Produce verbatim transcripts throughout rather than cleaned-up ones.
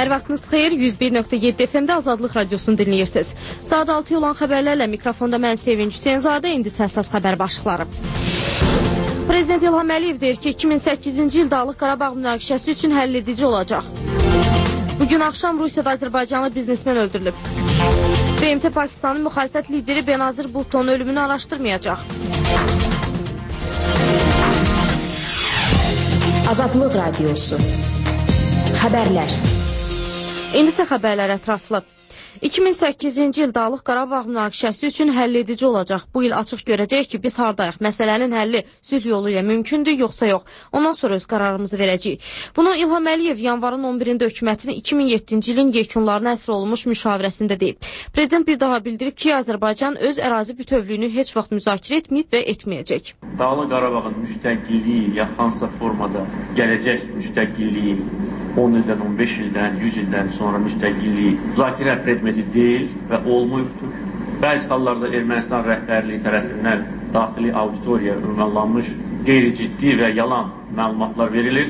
Hər vaxtınız xeyir, yüz bir nöqtə yeddi F M-də Azadlıq Radiosunu dinləyirsiniz. Saat altı olan xəbərlərlə mikrofonda mən Sevinç Hüseynzadə, indi səssəz xəbər başlıqları. Prezident İlham Əliyev deyir ki, iki min səkkizinci il Dağlıq Qarabağ münaqişəsi üçün həll edici olacaq. Bugün axşam Rusiyada Azərbaycanlı biznesmen öldürülüb. B M T Pakistanın müxalifət lideri Benazir Bhutto'nun ölümünü araşdırmayacaq. Azadlıq Radiosu. Xəbərlər. İndi isə xəbərlər ətraflı. iki min səkkizinci il Dağlıq Qarabağ münaqişəsi üçün həll edici olacaq. Bu il açıq görəcəyik ki, biz hardayıq. Məsələnin həlli sülh yolu ilə mümkündür, yoxsa yox. Ondan sonra öz qərarımızı verəcəyik. Bunu İlham Əliyev yanvarın on birində hökumətin iki min yeddinci ilin yekunlarına əsr olunmuş müşavirəsində deyib. Prezident bir daha bildirib ki, Azərbaycan öz ərazi bütövlüyünü heç vaxt müzakirə etməyib və etməyəcək. Dağlıq Qarabağın müstəqilliyi ya hansısa formada gələcək müstəqilliyi on ildən, on beş ildən, yüz ildən sonra müstəqilliyi müzakirə predmeti deyil və olmayıbdır. Bəzi hallarda Ermənistan rəhbərliyi tərəfindən daxili auditoriya ünvanlanmış qeyri-ciddi və yalan məlumatlar verilir.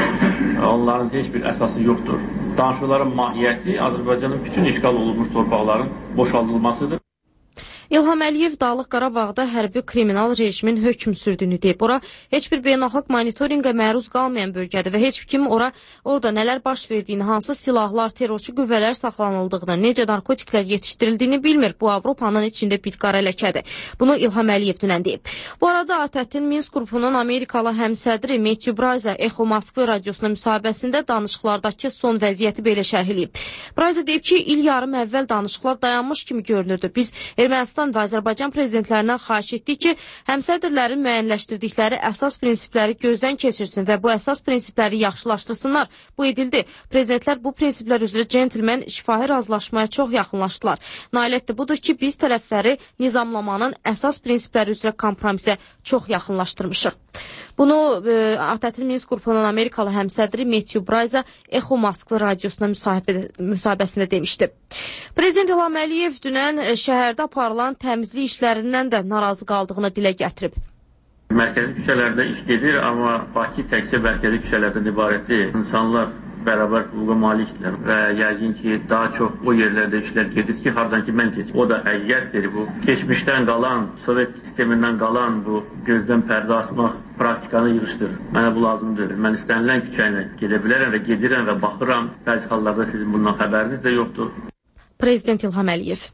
Onların heç bir əsası yoxdur. Danışıqların mahiyyəti Azərbaycanın bütün işğal olunmuş torpaqların boşaldılmasıdır. İlham Əliyev Dağlıq Qarabağda hərbi kriminal rejimin hökm sürdüyünü deyib. Ora heç bir beynəlxalq monitorinqə məruz qalmayan bölgədir və heç kim ora orada nələr baş verdiyini, hansı silahlar, terrorçu qüvvələr saxlanıldığını, necə narkotiklər yetişdirildiyini bilmir. Bu Avropanın içində bir qara ləkədir. Bunu İlham Əliyev dünən deyib. Bu arada ATƏT-in Minsk qrupunun Amerikalı həmsədri Matthew Braiza Echo Moskva radiosuna müsahibəsində danışıqlardakı son vəziyyəti belə şərh edib. Braiza deyib ki, il yarım əvvəl danışıqlar dayanmış kimi görünürdü. Biz Ermənistan və Azərbaycan prezidentlərindən xahiş etdik ki, həmsədrlərin müəyyənləşdirdikləri əsas prinsipləri gözdən keçirsin və bu əsas prinsipləri yaxşılaşdırsınlar. Bu edildi. Prezidentlər bu prinsiplər üzrə centlmen şifahi razılaşmaya çox yaxınlaşdılar. Nailiyyətdir budur ki, biz tərəfləri nizamlamanın əsas prinsipləri üzrə kompromisə çox yaxınlaşdırmışıq. Bunu e, ATƏT-in Minsk qrupunun Amerikalı həmsədri Matthew Braiza Echo Moskva radiosuna müsahibəsində demişdi. Prezident İlham Əliyev dünən şəhərdə aparılan təmizlik işlərindən də narazı qaldığını dilə gətirib. Mərkəzi küçələrdə iş gedir, amma Bakı təkcə mərkəzi küçələrdən ibarət deyil. İnsanlar bərabər hüquqa malikdirlər və yəqin ki, daha çox o yerlərdə işlər gedir ki, hardan ki, mən keçim. O da həqiqətdir bu. Keçmişdən qalan, Sovet sistemindən qalan bu gözdən pərdə asmaq praktikanı yığışdırır. Mənə bu lazım deyil. Mən istənilən küçə ilə gedə bilərəm və gedirəm və baxıram. Bəzi hallarda sizin bundan xəbəriniz də yoxdur. Prezident İlham Əliyev.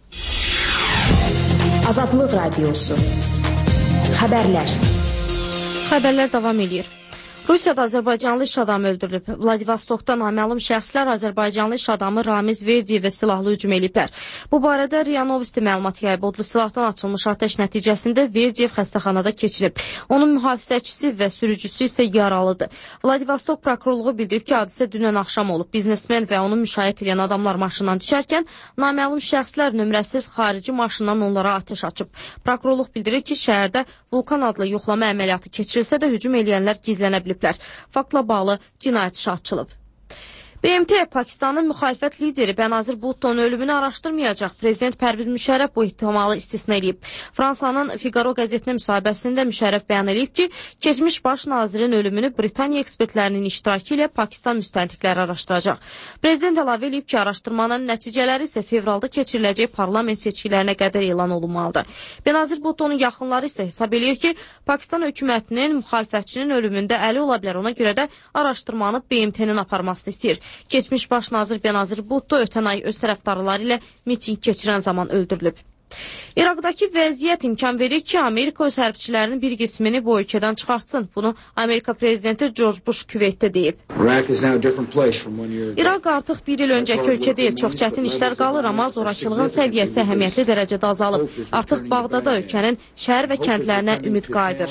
Azadlıq Radiosu. Xəbərlər. Xəbərlər davam edir. Rusiyada Azərbaycanlı iş adamı öldürülüb. Vladivostokda naməlum şəxslər Azərbaycanlı iş adamı Ramiz Verdiyevə silahlı hücum ediblər. Bu barədə R I A Novosti məlumat yayıb. Odlu silahdan açılmış atəş nəticəsində Verdiyev xəstəxanada keçirib. Onun mühafizəçisi və sürücüsü isə yaralıdır. Vladivostok prokurorluğu bildirib ki, hadisə dünən axşam olub. Biznesmen və onu müşayiət edən adamlar maşından düşərkən naməlum şəxslər nömrəsiz xarici maşından onlara atəş açıb. Prokurorluq bildirir ki, şəhərdə Vulkan adlı yoxlama əməliyyatı keçirilsə də hücum edənlər gizlənə bilib. Faktla bağlı cinayət işi açılıb. B M T Pakistanın müxalifət lideri Benazir Bhutto'nun ölümünü araşdırmayacaq. Prezident Pərviz Müşərrəf bu ehtimalı istisna edib. Fransanın Figaro qəzetinə müsahibəsində Müşərrəf bəyan edib ki, keçmiş baş nazirin ölümünü Britaniya ekspertlərinin iştirakı ilə Pakistan müstəntiqləri araşdıracaq. Prezident əlavə edib ki, araşdırmanın nəticələri isə fevralda keçiriləcək parlament seçkilərinə qədər elan olunmalıdır. Benazir Bhutto'nun yaxınları isə hesab edir ki, Pakistan hökumətinin müxalifətçinin ölümündə əli ola bilər. Ona görə də araşdırmanı B M T-nin aparmasını istəyir. Keçmiş baş nazir Benazir Bhutto ötən ay öz tərəfdarları ilə miting keçirən zaman öldürülüb. İraqdakı vəziyyət imkan verir ki, Amerika öz hərbçilərinin bir qismini bu ölkədən çıxartsın. Bunu Amerika prezidenti George Bush Küveytdə deyib. İraq artıq bir il öncəki ölkə deyil. Çox çətin işlər qalır, amma zorakılığın səviyyəsi əhəmiyyətli dərəcədə azalıb. Artıq Bağdada ölkənin şəhər və kəndlərinə ümid qayıdır.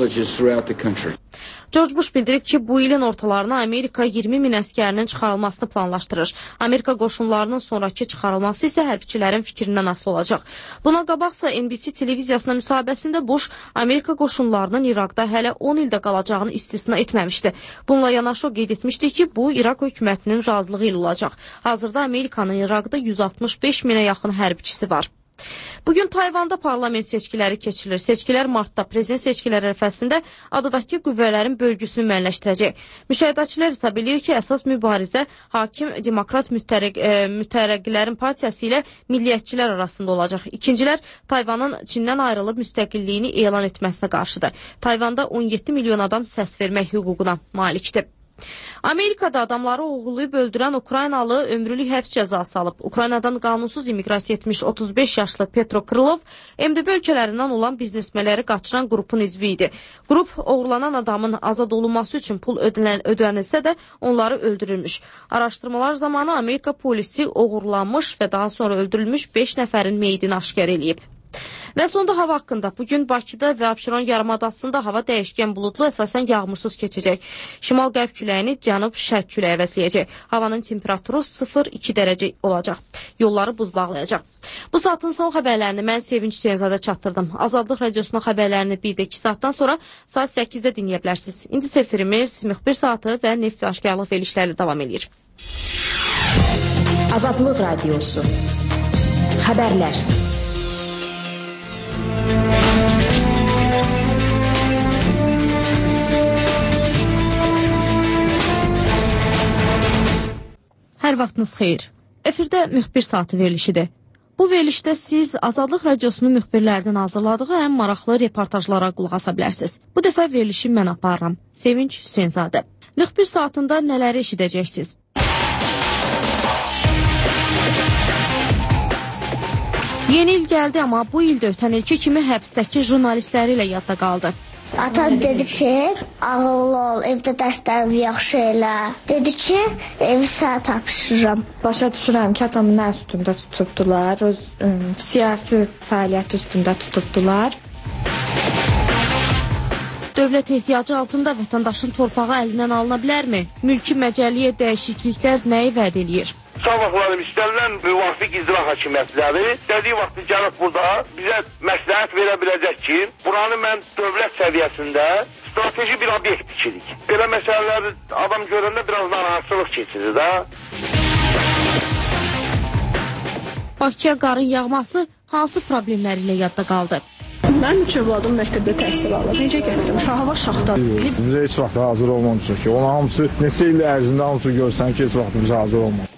George Bush bildirib ki, bu ilin ortalarına Amerika iyirmi min əskərinin çıxarılmasını planlaşdırır. Amerika qoşunlarının sonraki çıxarılması isə hərbçilərin fikrindən asılı olacaq. Buna qabaqsa N B C televiziyasına müsahibəsində Bush Amerika qoşunlarının İraqda hələ on ildə qalacağını istisna etməmişdi. Bununla yanaşı o qeyd etmişdi ki, bu İraq hökumətinin razılığı ilə olacaq. Hazırda Amerikanın İraqda yüz altmış beş minə yaxın hərbçisi var. Bugün Tayvanda parlament seçkiləri keçirilir. Seçkilər martda, prezident seçkiləri ərəfəsində adadakı qüvvələrin bölgüsünü müəyyənləşdirəcək. Müşahidəçilər hesab edir ki, əsas mübarizə hakim demokrat müttərəq, e, müttərəqqilərin partiyası ilə milliyyətçilər arasında olacaq. İkincilər Tayvanın Çindən ayrılıb müstəqilliyini elan etməsinə qarşıdır. Tayvanda on yeddi milyon adam səs vermək hüququna malikdir. Amerikada adamları oğurlayıb öldürən Ukraynalı ömrülük həbs cəzası alıb. Ukraynadan qanunsuz immiqrasiya etmiş otuz beş yaşlı Petro Krılov M D B ölkələrindən olan biznesmenləri qaçıran qrupun üzvü idi. Qrup oğurlanan adamın azad olunması üçün pul ödənil, ödənilsə də onları öldürülmüş. Araşdırmalar zamanı Amerika polisi oğurlanmış və daha sonra öldürülmüş beş nəfərin meyidini aşkar eləyib. Və sonda hava haqqında. Bugün Bakıda və Abşeron yarımadasında hava dəyişkən buludlu, əsasən yağmursuz keçəcək. Şimal-qərb küləyini cənub-şərq küləyi əvəzləyəcək. Havanın temperaturu sıfır iki dərəcə olacaq. Yolları buz bağlayacaq. Bu saatin son xəbərlərini mən Sevinç Senzadə çatdırdım. Azadlıq Radiosunun xəbərlərini bir də iki saatdan sonra saat səkkizdə dinləyə bilərsiniz. İndi sefirimiz müxbir saatı və neft və aşkarlıq verilişləri davam edir. Azadlıq Radiosu. Xəbərlər. Hər vaxtınız xeyir. Efirdə müxbir saatı verilişidir. Bu verilişdə siz Azadlıq Radiosunun müxbirlərdən hazırladığı ən maraqlı reportajlara qulaq asa bilərsiniz. Bu dəfə verilişi mən aparıram. Sevinç Hüseynzadə. Müxbir saatında nələri eşidəcəksiniz? Yeni il gəldi, amma bu ildə ötən ilki kimi həbsdəki jurnalistləri ilə yadda qaldı. Atam dedi ki, ağıllı ol, evdə dərslərimi yaxşı elə. Dedi ki, evi sənə tapşırıram. Başa düşürəm ki, atamın nə üstündə tutubdular, öz ə, siyasi fəaliyyət üstündə tutubdular. Dövlət ehtiyacı altında vətəndaşın torpağı əlindən alına bilərmi? Mülki məcəlliyə dəyişikliklər nəyi vəd eləyir? Sabahlarım istənilən müvafiq icra hakimiyyətləri dediyi vaxtı gəlib burada bizə məsləhət verə biləcək ki, buranı mən dövlət səviyyəsində strateji bir obyekt tikirik. Belə məsələləri adam görəndə biraz narahatsızlıq keçirir də. Bakıya qarın yağması hansı problemləri ilə yadda qaldı? Mənim üç övladım məktəbdə təhsil alır. Necə gətirim? Hava şaxtadır. Bizə heç vaxt hazır olmamışıq ki, ona hamısı neçə il ərzində hamısı görsən ki, heç vaxt bizə hazır olmamışıq.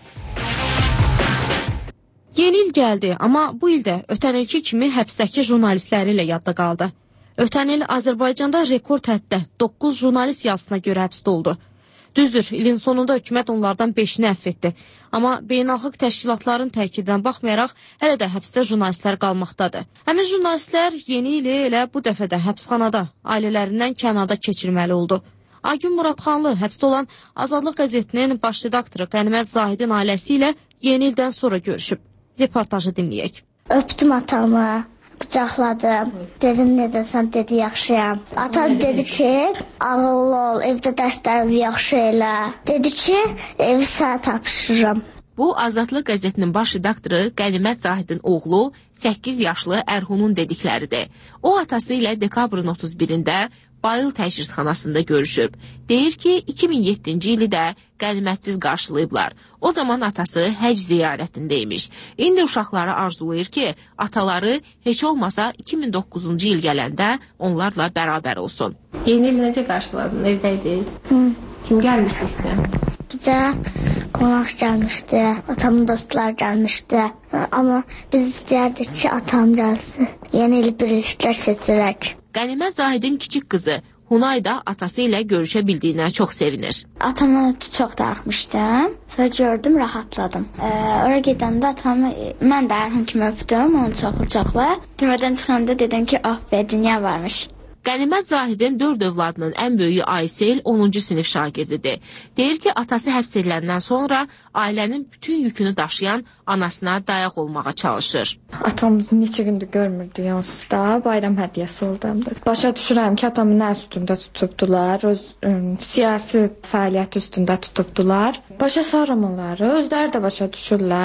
Yeni il gəldi, amma bu ildə ötən ilki kimi həbsdəki jurnalistləri ilə yadda qaldı. Ötən il Azərbaycanda rekord həddə doqquz jurnalist yazısına görə həbsdə oldu. Düzdür, ilin sonunda hökumət onlardan beşini əfv etdi. Amma beynəlxalq təşkilatların təkidinə baxmayaraq, hələ də həbsdə jurnalistlər qalmaqdadır. Həmin jurnalistlər yeni ili elə bu dəfə də həbsxanada, ailələrindən kənarda keçirməli oldu. Aygün Muradxanlı həbsdə olan Azadlıq qəzetinin baş redaktoru Qənimət Zahidin ailəsi ilə yeni ildən sonra görüşüb. Reportajı dinləyək. Öpdüm atamı, qucaqladım. Dedim, necəsən, dedi, yaxşıyam. Atam dedi ki, ağıllı ol, evdə dərslərimi yaxşı elə. Dedi ki, evi sənə tapşırıram. Bu, Azadlıq qəzetinin baş redaktoru Qənimət Zahidin oğlu səkkiz yaşlı Ərhunun dedikləridir. O, atası ilə dekabrın otuz birində Bayıl təcridxanasında görüşüb. Deyir ki, iki min yeddinci ili də qənimətsiz qarşılayıblar. O zaman atası həc ziyarətindəymiş. İndi uşaqları arzulayır ki, ataları heç olmasa iki min doqquzuncu il gələndə onlarla bərabər olsun. Yeni il necə qarşıladın? Evdəydiniz? Hı. Kim gəlmişdi sizə? Bizə qonaq gəlmişdi, atamın dostlar gəlmişdi. Amma biz istəyərdik ki, atam gəlsin. Yeni il birliklər seçirək. Qənimət Zahidin kiçik qızı Hunay da atası ilə görüşə bildiyinə çox sevinir. Atamı çox darıxmışdım. Sonra gördüm, rahatladım. Ee, oraya gedəndə atamı mən də Ərhun kimi öpdüm, onu çoxlu-çoxlu. Türmədən çıxanda dedim ki, ah be, dünya varmış. Qənimət Zahidin dörd övladının ən böyüyü Aysel onuncu sinif şagirdidir. Deyir ki, atası həbs ediləndən sonra ailənin bütün yükünü daşıyan anasına dayaq olmağa çalışır. Atamızı neçə gündür görmürdü yansız da, bayram hədiyyəsi oldu həm də. Başa düşürəm ki, atamın nə üstündə tutubdular, öz ə, siyasi fəaliyyət üstündə tutubdular. Başa sarım onları, özləri də başa düşürlər.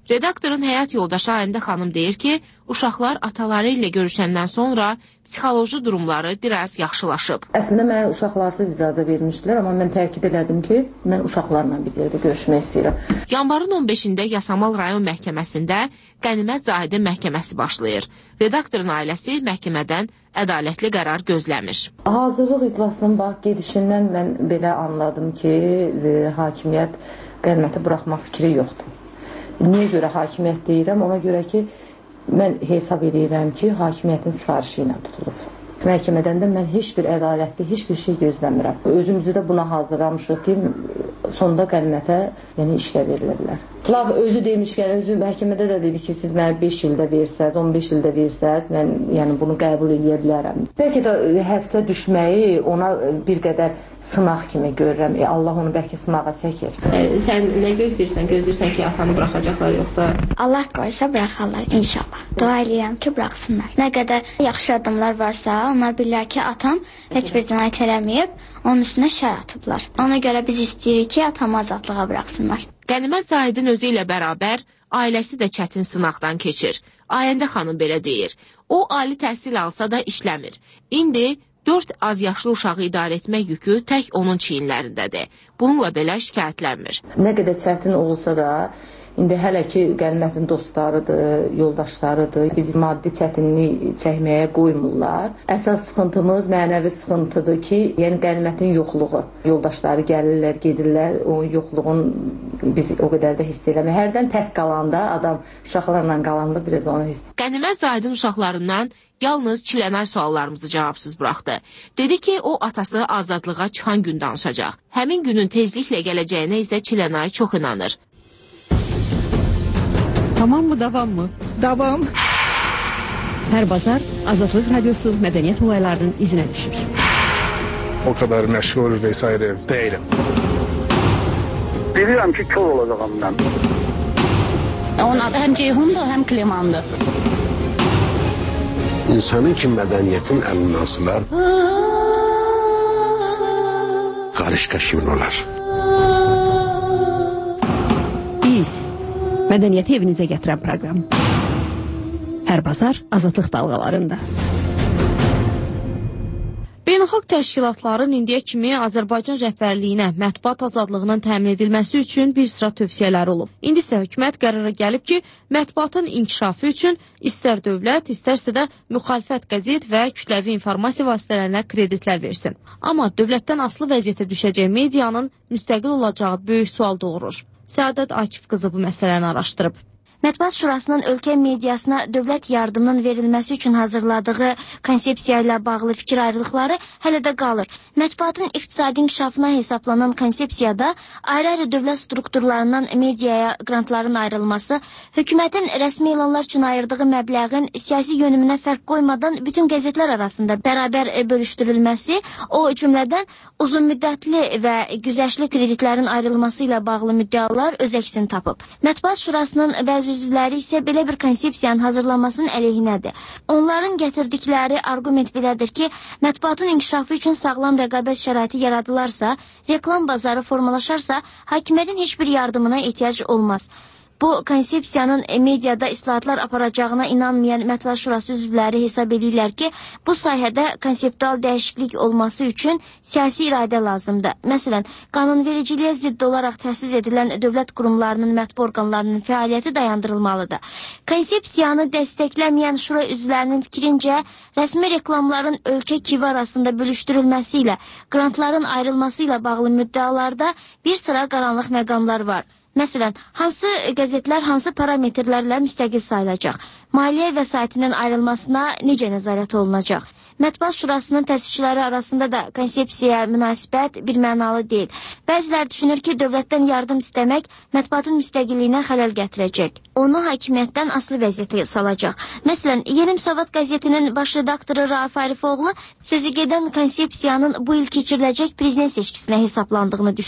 Redaktorun həyat yoldaşı Ayəndə xanım deyir ki, uşaqlar ataları ilə görüşəndən sonra psixoloji durumları biraz yaxşılaşıb. Əslində mənə uşaqlarsız icazə vermişdilər, amma mən təkid elədim ki, mən uşaqlarla bir yerdə görüşmək istəyirəm. Yanvarın on beşində Yasamal rayon məhkəməsində Qənimət Zahidin məhkəməsi başlayır. Redaktorun ailəsi məhkəmədən ədalətli qərar gözləmir. Hazırlıq iclasının bax gedişindən mən belə anladım ki, hakimiyyət Qəniməti buraxmaq fikri yoxdur. Niyə görə hakimiyyət deyirəm? Ona görə ki, mən hesab edirəm ki, hakimiyyətin sifarişi ilə tutulur. Məhkəmədən də mən heç bir ədalətli, heç bir şey gözləmirəm. Özümüzü də buna hazırlamışıq ki, sonda Qənimətə yəni, işlə verilə bilər. Lav özü demişkən, özü məhkəmədə də dedi ki, siz mənə beş ildə versəz, on beş ildə versəz, mən yəni, bunu qəbul edə bilərəm. Bəlkə də həbsə düşməyi ona bir qədər sınaq kimi görürəm. E, Allah onu bəlkə sınağa çəkir. E, sən nə gözləyirsən? Gözləyirsən ki, atanı buraxacaqlar yoxsa? Allah qoysa buraxarlar inşallah. Dua edirəm ki, buraxsınlar. Nə qədər yaxşı adamlar varsa, onlar bilirlər ki, atam heç bir cinayət eləməyib, onun üstünə şər atıblar. Ona görə biz istəyirik ki, atamı azadlığa buraxsınlar. Qənimət Zahidin özü ilə bərabər ailəsi də çətin sınaqdan keçir. Ayəndə xanım belə deyir. O, ali təhsil alsa da işləmir. İndi dörd az yaşlı uşağı idarə etmək yükü tək onun çiyinlərindədir. Bununla belə şikayətlənmir. Nə qədər çətin olsa da, indi hələ ki, Qənimətin dostlarıdır, yoldaşlarıdır. Bizi maddi çətinlik çəkməyə qoymurlar. Əsas sıxıntımız mənəvi sıxıntıdır ki, yəni Qənimətin yoxluğu. Yoldaşları gəlirlər, gedirlər, o yoxluğun biz o qədər də hiss eləmir. Hərdən tək qalanda, adam uşaqlarla qalanda biraz onu hiss. Qənimət Zahidin uşaqlarından yalnız Çilənay suallarımızı cavabsız buraxdı. Dedi ki, o atası azadlığa çıxan gün danışacaq. Həmin günün tezliklə gələcəyinə isə Çilənay çox inanır. Tamam mı, davam mı? Davam. Hər bazar Azadlıq Radiosu mədəniyyət olaylarının izinə düşür. O kadar məşğul vesaire değilim. Bilirəm ki, kör olacağım mən. Onun adı həm Ceyhundur, həm Klimandır. İnsanın ki, mədəniyyətin əlindən sılar, qarışqa kimin olar? Biz mədəniyyəti evinizə gətirən proqram. Hər bazar Azadlıq dalğalarında. Beynəlxalq təşkilatların indiyə kimi Azərbaycan rəhbərliyinə mətbuat azadlığının təmin edilməsi üçün bir sıra tövsiyələri olub. İndi isə hökumət qərara gəlib ki, mətbuatın inkişafı üçün istər dövlət, istərsə də müxalifət qəzet və kütləvi informasiya vasitələrinə kreditlər versin. Amma dövlətdən asılı vəziyyətə düşəcək medianın müstəqil olacağı böyük sual doğurur. Səadət Akif qızı bu məsələni araşdırıb. Mətbuat Şurasının ölkə mediasına dövlət yardımının verilməsi üçün hazırladığı konsepsiya ilə bağlı fikir ayrılıqları hələ də qalır. Mətbuatın iqtisadi inkişafına hesaplanan konsepsiyada ayrı-ayrı dövlət strukturlarından mediaya grantların ayrılması, hökumətin rəsmi elanlar üçün ayırdığı məbləğin siyasi yönümünə fərq qoymadan bütün qəzetlər arasında bərabər bölüşdürülməsi, o cümlədən uzun müddətli və güzəştli kreditlərin ayrılması ilə bağlı müddəalar öz əksini tapıb. Mətbuat Şurasının bəzi üzvləri isə belə bir konsepsiyanın hazırlanmasının əleyhinədir. Onların gətirdikləri arqument belədir ki, mətbuatın inkişafı üçün sağlam rəqabət şəraiti yaradılarsa, reklam bazarı formalaşarsa, hakimiyyətin heç bir yardımına ehtiyac olmaz. Bu konsepsiyanın mediada islahatlar aparacağına inanmayan Mətbuat Şurası üzvləri hesab edirlər ki, bu sayədə konseptual dəyişiklik olması üçün siyasi iradə lazımdır. Məsələn, qanunvericiliyə zidd olaraq təsis edilən dövlət qurumlarının, mətbu orqanlarının fəaliyyəti dayandırılmalıdır. Konsepsiyanı dəstəkləməyən şura üzvlərinin fikrincə, rəsmi reklamların ölkə kivi arasında bölüşdürülməsi ilə, grantların ayrılması ilə bağlı müddəalarda bir sıra qaranlıq məqamlar var. Məsələn, hansı qəzetlər hansı parametrlərlə müstəqil sayılacaq? Maliyyə vəsaitinin ayrılmasına necə nəzarət olunacaq? Mətbuat Şurasının təsisçiləri arasında da konsepsiyaya münasibət bir mənalı deyil. Bəzilər düşünür ki, dövlətdən yardım istəmək mətbuatın müstəqilliyinə xələl gətirəcək. Onu hakimiyyətdən asılı vəziyyətə salacaq. Məsələn, Yeni Müsavat qəzetinin baş redaktoru Rauf Arifoğlu sözü gedən konsepsiyanın bu il keçiriləcək prezident seçkisinə hesablandığını düşünür.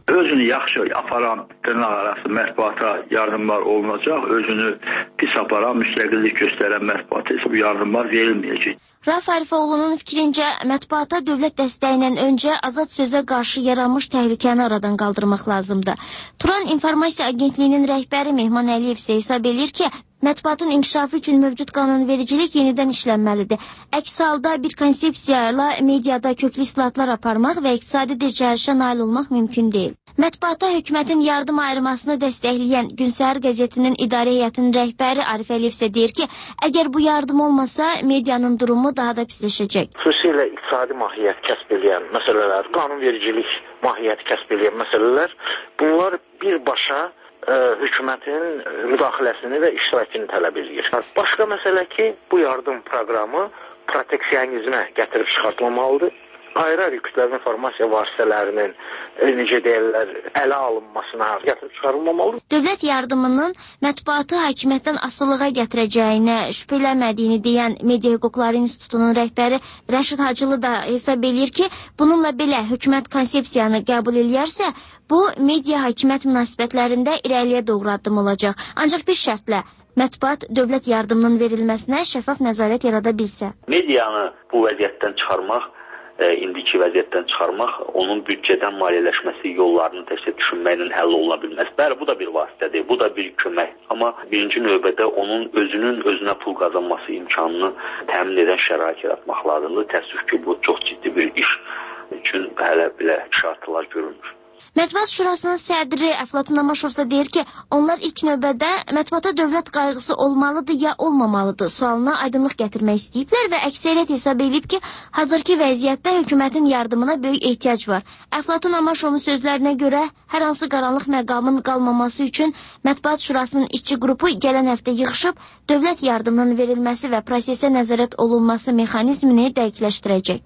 Özünü yaxşı aparan dırnaq arası mətbuata yardımlar olunacaq, özünü pis aparan, müstəqillik göstərən mətbuata isə bu yardımlar verilməyəcək. Rauf Arifoğlu'nun fikrincə, mətbuata dövlət dəstəyindən öncə azad sözə qarşı yaranmış təhlükəni aradan qaldırmaq lazımdır. Turan İnformasiya Agentliyinin rəhbəri Mehman Əliyev isə hesab edir ki, mətbuatın inkişafı üçün mövcud qanunvericilik yenidən işlənməlidir. Əks halda bir konsepsiya ilə mediada köklü islahatlar aparmaq və iqtisadi dirçəlişə nail olmaq mümkün deyil. Mətbuata hökumətin yardım ayırmasını dəstəkləyən Gün Səhər qəzetinin idarə heyətinin rəhbəri Arif Əliyev isə deyir ki, əgər bu yardım olmasa, medianın durumu daha da pisləşəcək. Xüsusilə iqtisadi mahiyyət kəsb edən məsələlər, qanunvericilik mahiyyəti kəsb edən məsələlər, bunlar birbaşa Ə, hökumətin müdaxiləsini və iştirakını tələb edir. Başqa məsələ ki, bu yardım proqramı proteksionizmə gətirib çıxartmamalıdır. Ayrı-ayrı kütləvi informasiya vasitələrinin necə deyirlər, ələ alınmasına gətirib çıxarılmamalıdır. Dövlət yardımının mətbuatı hakimiyyətdən asılılığa gətirəcəyinə şübhələnmədiyini deyən Media Hüquqları İnstitutunun rəhbəri Rəşid Hacılı da hesab edir ki, bununla belə hökumət konsepsiyanı qəbul edərsə, bu media hakimiyyət münasibətlərində irəliyə doğru addım olacaq. Ancaq bir şərtlə, mətbuat dövlət yardımının verilməsinə şəffaf nəzarət yarada bilsə. Medianı bu vəziyyətdən çıxarmaq, e, indiki vəziyyətdən çıxarmaq, onun büdcədən maliyyələşməsi yollarını təkcə düşünməklə həll oluna bilməz. Bəli, bu da bir vasitədir, bu da bir kömək. Amma birinci növbədə onun özünün özünə pul qazanması imkanını təmin edən şərait yaratmaq lazımdır. Təəssüf ki, bu çox ciddi bir iş üçün hələ belə şartlar görülmür. Mətbuat Şurasının sədri Əflatun Amaşovsa deyir ki, onlar ilk növbədə mətbuata dövlət qayğısı olmalıdır ya olmamalıdır sualına aydınlıq gətirmək istəyiblər və əksəriyyət hesab edib ki, hazırki vəziyyətdə hökumətin yardımına böyük ehtiyac var. Əflatun Amaşovun sözlərinə görə hər hansı qaranlıq məqamın qalmaması üçün Mətbuat Şurasının işçi qrupu gələn həftə yığışıb dövlət yardımının verilməsi və prosesə nəzarət olunması mexanizmini dəqiqləşdirəcək.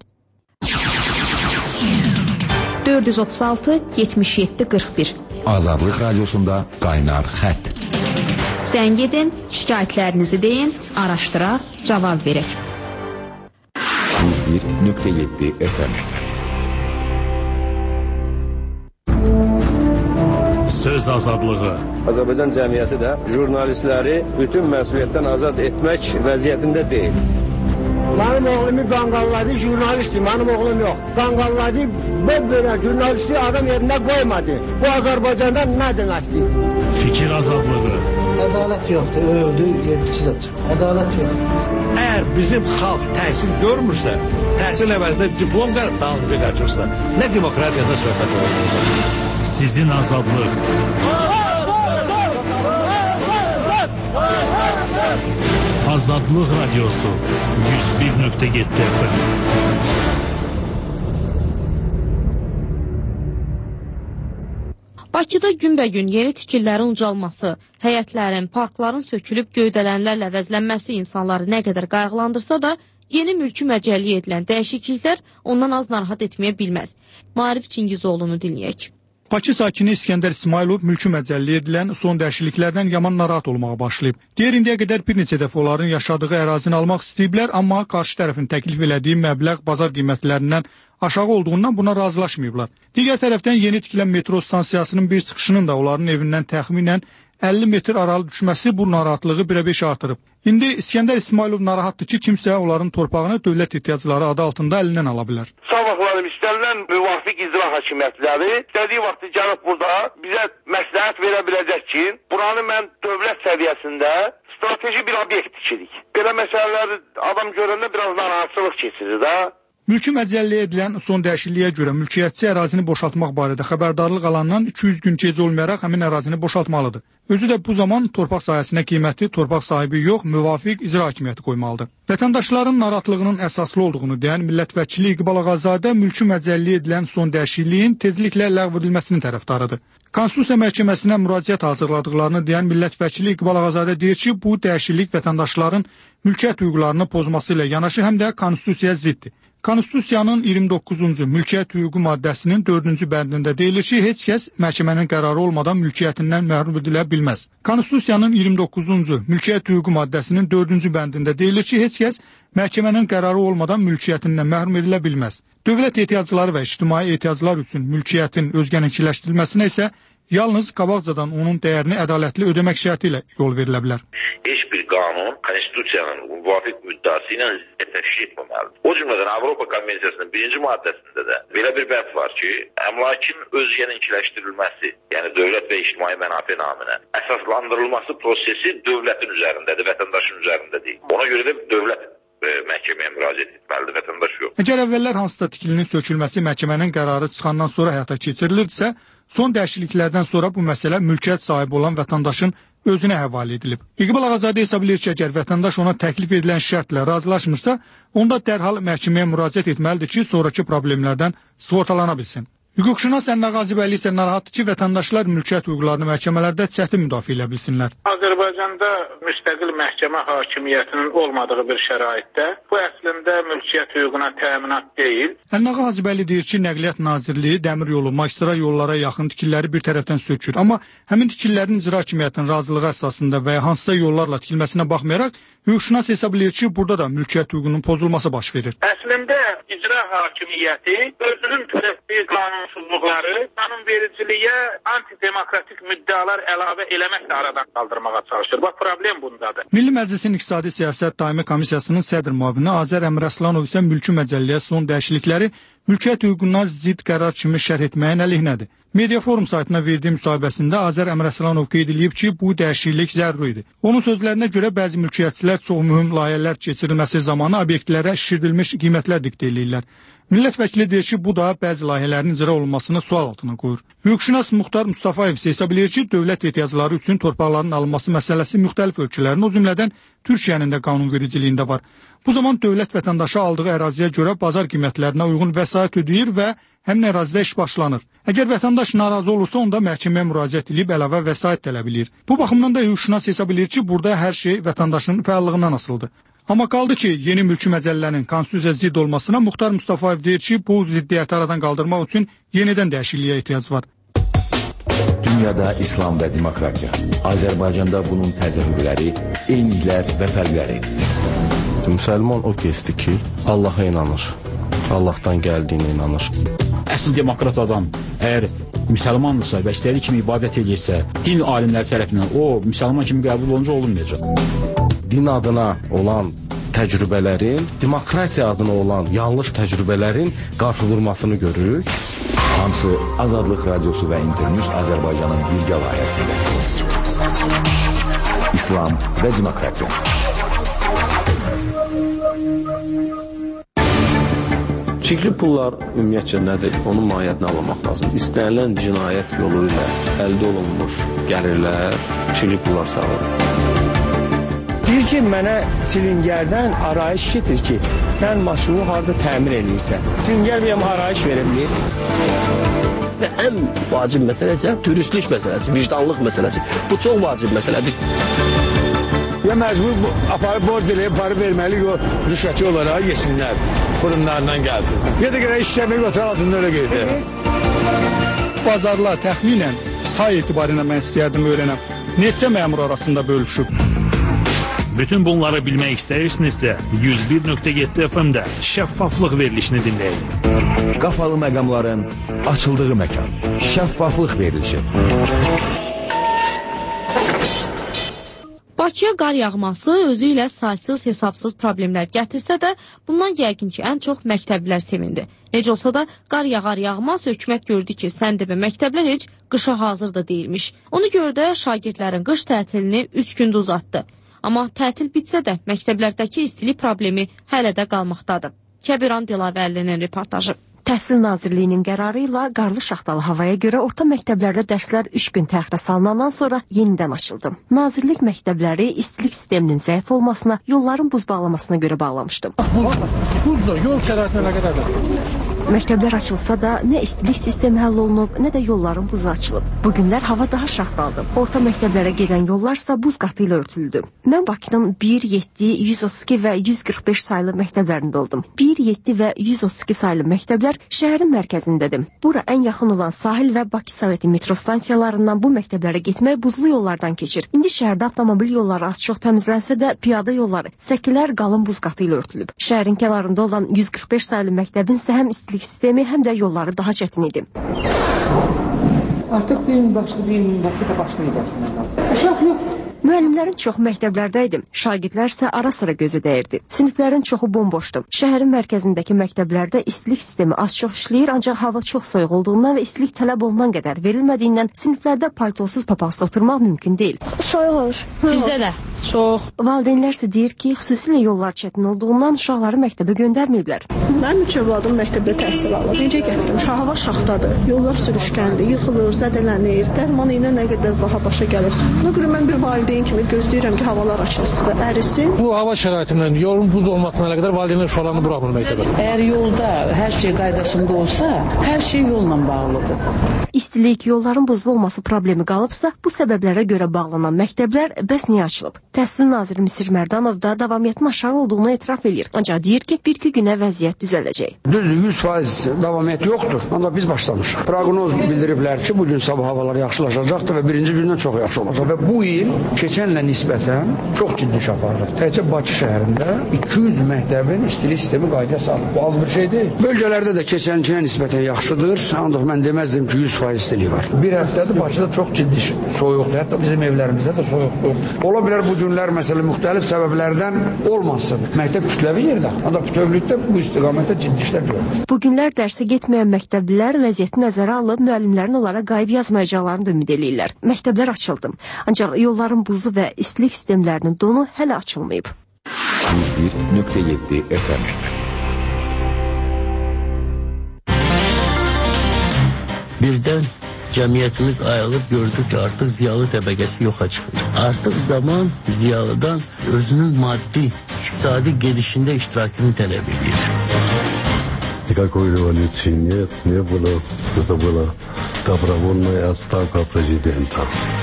dörd yüz otuz altı yetmiş yeddi qırx bir Azadlıq Radiosunda Qaynar Xətt. Zəng edin, şikayətlərinizi deyin, araşdıraq, cavab verək. yüz bir nöqtə yeddi F M Söz azadlığı. Azərbaycan cəmiyyəti də jurnalistləri bütün məsuliyyətdən azad etmək vəziyyətində deyil. Benim oğlumu qanqalladı, jurnalistdir, benim oğlum yok. Qanqalladı, böyle jurnalisti adam yerine koymadı. Bu Azerbaycan'da ne demekti? Fikir azadlığı. Adalet yoktu, öldü, yedisi de çıktı. Adalet yok. Eğer bizim xalq təhsil görmürsə, təhsil əvəzində diplom dalınca qaçırsa, nə demokratiyada söhbət olur? Sizin azadlıq. Azadlıq Radiosu yüz bir nöqtə yeddi F M. Bakıda günbəgün yeni tikililərin ucalması, həyətlərin, parkların sökülüb göydələnlərlə əvəzlənməsi insanları nə qədər qayğılandırsa da, yeni mülki məcəlliyə edilən dəyişikliklər ondan az narahat etməyə bilməz. Maarif Çingizoğlu'nu dinləyək. Bakı sakini İskəndər İsmailov mülki məcəlliyə edilən son dəyişikliklərdən yaman narahat olmağa başlayıb. Deyir, indiyə qədər bir neçə dəfə onların yaşadığı ərazini almaq istəyiblər, amma qarşı tərəfin təklif elədiyi məbləğ bazar qiymətlərindən aşağı olduğundan buna razılaşmayıblar. Digər tərəfdən yeni tikilən metro stansiyasının bir çıxışının da onların evindən təxminən əlli metr aralı düşməsi bu narahatlığı birə beş artırıb. İndi İskəndər İsmailov narahatdır ki, kimsə onların torpağını dövlət ehtiyacları adı altında əlindən ala bilər. Sabahlarım istənilən müvafiq icra hakimiyyətləri istədiyi vaxtı gəlib burada bizə məsləhət verə biləcək ki, buranı mən dövlət səviyyəsində strateji bir obyekt tikirik. Belə məsələləri adam görəndə biraz narahatçılıq keçirir də. Mülki məcəlliyə edilən son dəyişikliyə görə mülkiyyətçi ərazini boşaltmaq barədə xəbərdarlıq alandan iki yüz gün gec olmayaraq həmin ərazini boşaltmalıdır. Özü də bu zaman torpaq sahəsinə qiyməti torpaq sahibi yox, müvafiq icra hakimiyyəti qoymalıdır. Vətəndaşların narahatlığının əsaslı olduğunu deyən millət vəkili İqbal Ağazadə mülki məcəlliyə edilən son dəyişikliyin tezliklə ləğv edilməsinin tərəfdarıdır. Konstitusiya məhkəməsinə müraciət hazırladıqlarını deyən millət vəkili İqbal Ağazadə deyir ki, bu dəyişiklik vətəndaşların mülkiyyət hüquqlarını pozması ilə yanaşı həm də konstitusiyaya ziddir. Konstitusiyanın iyirmi doqquzuncu mülkiyyət hüququ maddəsinin dördüncü bəndində deyilir ki, heç kəs məhkəmənin qərarı olmadan mülkiyyətindən məhrum edilə bilməz. Konstitusiyanın iyirmi doqquzuncu mülkiyyət hüququ maddəsinin dördüncü bəndində deyilir ki, heç kəs məhkəmənin qərarı olmadan mülkiyyətindən məhrum edilə bilməz. Dövlət ehtiyacları və ictimai ehtiyaclar üçün mülkiyyətin özgənimkiləşdirilməsinə isə yalnız qabaqcadan onun dəyərini ədalətli ödəmək şərti ilə yol verilə bilər. Heç bir qanun konstitusiyanın müvafiq müddəası ilə təşkil etməməlidir. O cümlədən Avropa Konvensiyasının birinci maddəsində də belə bir bənd var ki, əmlakın özgənimkiləşdirilməsi, yəni dövlət və ictimai mənafe naminə əsaslandırılması prosesi dövlətin üzərindədir, vətəndaşın üzərində deyil. Ona görə də dövlət məhkəməyə müraciət etməlidir, vətəndaş yox. Əgər əvvəllər hansısa tikilinin sökülməsi məhkəmənin qərarı çıxandan sonra həyata keçirilirsə, son dəyişikliklərdən sonra bu məsələ mülkiyyət sahibi olan vətəndaşın özünə həvalə edilib. İqbal Ağazadə hesab edir ki, əgər vətəndaş ona təklif edilən şərtlə razılaşmırsa, onda dərhal məhkəməyə müraciət etməlidir ki, sonrakı problemlərdən sığortalana bilsin. Hüquqşünas Ənna Qazibəyli isə narahatdır ki, vətəndaşlar mülkiyyət hüquqlarını məhkəmələrdə çətin müdafiə edə bilsinlər. Azərbaycanda müstəqil məhkəmə hakimiyyətinin olmadığı bir şəraitdə bu əslində mülkiyyət hüququna təminat deyil. Ənna Qazibəyli deyir ki, Nəqliyyat Nazirliyi dəmir yolu, magistral yollara yaxın tikililəri bir tərəfdən sökür. Amma həmin tikililərin icra hakimiyyətinin razılığı əsasında və ya hansısa yollarla tikilməsinə baxmayaraq, hüquqşünas hesab edir ki, burada da mülkiyyət hüququnun pozulması baş verir. Əslində icra hakimiyyəti özünün törətdiyi qanunsuzluqları qanunvericiliyə antidemokratik müddəalar əlavə eləməklə aradan qaldırmağa çalışır. Bax, problem bundadır. Milli Məclisin İqtisadi Siyasət Daimi Komissiyasının sədr müavini Azər Əmraslanov isə mülki məcəlləyə son dəyişiklikləri mülkiyyət hüququna zidd qərar kimi şərh etməyin əleyhinədir. Media Forum saytına verdiyi müsahibəsində Azər Əmraslanov qeyd edib ki, bu dəyişiklik zəruridir. Onun sözlərinə görə bəzi mülkiyyətçilər çox mühüm layihələr keçirilməsi zamanı obyektlərə şişirdilmiş qiymətlər diktə edirlər. Millət vəkili deyir ki, bu da bəzi layihələrin icra olunmasını sual altına qoyur. Hüquqşünas Muxtar Mustafayev isə hesab edir ki, dövlət ehtiyacları üçün torpaqların alınması məsələsi müxtəlif ölkələrin, o cümlədən Türkiyənin də qanunvericiliyində var. Bu zaman dövlət vətəndaşa aldığı əraziyə görə bazar qiymətlərinə uyğun vəsait ödəyir və həmin ərazidə iş başlanır. Əgər vətəndaş narazı olursa, onda məhkəməyə müraciət edib əlavə vəsait tələb edir. Bu baxımdan da hüquqşünas hesab edir ki, burada hər şey vətəndaşın fəallığından asılıdır. Amma qaldı ki, yeni mülki məcəllənin konstitusiyaya zidd olmasına Muxtar Mustafayev deyir ki, bu ziddiyyəti aradan qaldırmaq üçün yenidən dəyişikliyə ehtiyac var. Dünyada İslam və demokratiya. Azərbaycanda bunun təzahürləri, eyniliklər və fərqləri. Müsəlman o kəsdir ki, Allaha inanır. Allahdan gəldiyinə inanır. Əsl demokrat adam əgər müsəlmandırsa və istədiyi kimi ibadət edirsə, din alimləri tərəfindən o müsəlman kimi qəbul olunca olunmayacaq. Din adına olan təcrübələrin, demokratiya adına olan yanlış təcrübələrin qarşı vurmasını görürük. Hamısı Azadlıq Radiosu və İnternews Azərbaycanın birgə layihəsində. İslam və demokratiya. Çirkli pullar ümumiyyətcə nədir? Onun mahiyyətini anlamaq lazım. İstənilən cinayət yolu ilə əldə olunmuş gəlirlər, çirkli pullar sağlar. Deyir ki, mənə çilingərdən arayış getir ki, sən maşını harada təmir edirsən. Çilingər bir arayış verebilir. Və ən vacib məsələ isə dürüstlük məsələsi, vicdanlıq məsələsi. Bu çox vacib məsələdir. Ya məcbur aparıb borc eləyib, aparıb verməli, o rüşvəti olaraq yesinlər, burunlarından gəlsin. Ya da görə işləmək otur altında öyle qeydir. Bazarlar təxminən say etibarıyla mən istəyərdim öyrənəm. Neçə məmur arasında bölüşüb? Bütün bunları bilmək istəyirsinizsə, yüz bir nöqtə yeddi F M-də şəffaflıq verilişini dinləyin. Qapalı məqamların açıldığı məkan. Şəffaflıq verilişi. Bakıya qar yağması özü ilə saysız hesabsız problemlər gətirsə də, bundan yəqin ki, ən çox məktəblilər sevindi. Necə olsa da qar yağar yağmaz hökumət gördü ki, səndə və məktəblər heç qışa hazır da deyilmiş. Onu gördü, şagirdlərin qış tətilini üç gündə uzatdı. Amma tətil bitsə də məktəblərdəki istilik problemi hələ də qalmaqdadır. Kəbiran Dilavərlinin reportajı. Təhsil Nazirliyinin qərarı ilə qarlı şaxtalı havaya görə orta məktəblərdə dərslər üç gün təxirə salınandan sonra yenidən açıldı. Nazirlik məktəbləri istilik sisteminin zəif olmasına, yolların buz bağlamasına görə bağlamışdı. Buzdur, yol şəraitinə nə qədərdir? Məktəblər açılsa da nə istilik sistemi həll olunub, nə də yolların buzu açılıb. Bugünlər hava daha şaxtalıdır. Orta məktəblərə gedən yollarsa buz qatı ilə örtüldü. Mən Bakının bir, yeddi, yüz otuz iki və yüz qırx beş saylı məktəblərində oldum. bir, yeddi və yüz otuz iki saylı məktəblər şəhərin mərkəzindədir. Bura ən yaxın olan Sahil və Bakı Soveti metro stansiyalarından bu məktəblərə getmək buzlu yollardan keçir. İndi şəhərdə avtomobil yolları az çox təmizlənsə də piyada yolları, səkilər qalın buz qatı ilə örtülüb. Şəhərin kənarında olan yüz qırx beş saylı məktəbin isə həm istilik istilik sistemi, həm də yolları daha çətin idi. Artıq bir gün başlı, bir gün da başını edəsinlər lazım. Uşaq yox. Müəllimlərin çoxu məktəblərdə idi. Şagirdlər isə ara-sıra gözə dəyirdi. Siniflərin çoxu bomboşdu. Şəhərin mərkəzindəki məktəblərdə istilik sistemi az-çox işləyir, ancaq hava çox soyuq olduğundan və istilik tələb olunan qədər verilmədiyindən siniflərdə paltosuz papaqsız oturmaq mümkün deyil. Soyuq olur. Bizdə də soyuq. Valideynlər isə deyir ki, xüsusilə yollar çətin olduğundan uşaqları məktəbə göndərməyiblər. Mənim üç övladım məktəbdə təhsil alır. Necə gətirim? Hava şaxtadır. Yollar sürüşkəndir, yıxılır, zədələnir. Dərman ilə nə qədər baha başa gəlir. Buna görə mən bir valideyn kimi gözləyirəm ki, havalar açılsın, ərisin. Bu hava şəraitindən yolun buz olmasına əlaqədar valideynlər uşaqlarını buraxmır məktəbə. Əgər yolda hər şey qaydasında olsa, hər şey yolla bağlıdır. İstilik, yolların buzlu olması problemi qalıbsa, bu səbəblərə görə bağlanan məktəblər bəs niyə açılıb? Təhsil naziri Misir Mərdanov da davamiyyətin aşağı olduğunu etiraf edir. Ancaq deyir ki, bir-iki günə vəziyyət düzələcək. Düzdür, yüz faiz davamiyyət yoxdur. Ancaq biz başlamışıq. Proqnoz bildiriblər ki, bugün sabah havalar yaxşılaşacaqdır və birinci gündən çox yaxşı olacaq. Və bu il keçənlə nisbətən çox ciddi iş aparılır. Təkcə Bakı şəhərində iki yüz məktəbin istilik sistemi qaydaya salınıb. Bu az bir şey deyil. Bölgələrdə də keçənkinə nisbətən yaxşıdır. Ancaq mən deməzdim ki, yüz faiz istiliyi var. Bir həftədir Bakıda çox ciddi soyuqdur. Hətta bizim evlərimizdə də soyuqdur. Ola bilər bu günlər məsələ müxtəlif səbəblərdən olmasın. Məktəb kütləvi yerdə. Ancaq bütövlükdə bu istiqamətdə ciddi işlər görülür. Bu günlər dərsə getməyən məktəblilər vəziyyəti nəzərə alıb müəllimlərin onlara qayıb yazmayacaqlarını da ümid eləyirlər. Məktəblər açıldı. Ancaq yolların buzu və istilik sistemlərinin donu hələ açılmayıb. yüz bir nöqtə yeddi F M Birdən cəmiyyətimiz ayılıb gördü ki, artıq ziyalı təbəqəsi yoxa çıxır. Artıq zaman ziyalıdan özünün maddi, iqtisadi gedişində iştirakını tələb edir. Никакой революции нет, не было. Это была добровольная отставка президента.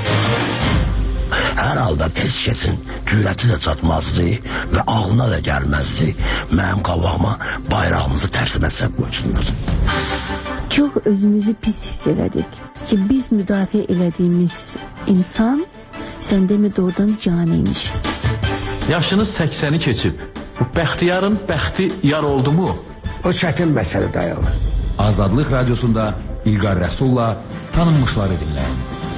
Hər halda tez kesin, cürəti də çatmazdı və ağlına da gəlməzdi. Mənim qabağıma bayrağımızı tərsimə səb qoysunlar. Çox özümüzü pis hiss elədik ki, biz müdafiə elədiyimiz insan səndə mi doğrudan canı imiş. Yaşınız səksəni keçib. Bu bəxtiyarın bəxti yar oldu mu? O çətin məsələ dayanır. Azadlıq Radiosunda İlqar Rəsulla tanınmışları dinləyin.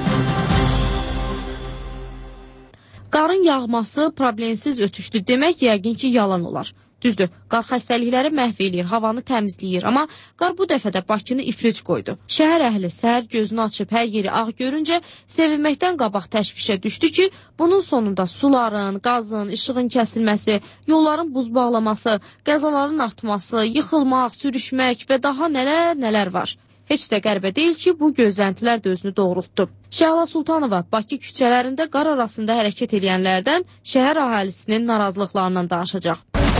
Qarın yağması problemsiz ötüşdü demək yəqin ki, yalan olar. Düzdür, qar xəstəlikləri məhv eləyir, havanı təmizləyir, amma qar bu dəfə də Bakını iflic qoydu. Şəhər əhli səhər gözünü açıb hər yeri ağ görüncə sevinməkdən qabaq təşvişə düşdü ki, bunun sonunda suların, qazın, işığın kəsilməsi, yolların buz bağlaması, qəzaların artması, yıxılmaq, sürüşmək və daha nələr-nələr var. Heç də qəribə deyil ki, bu gözləntilər də özünü doğrultdu. Şəhla Sultanova Bakı küçələrində qar arasında hərəkət edənlərdən şəhər əhalisinin narazılıqlarından danışacaq.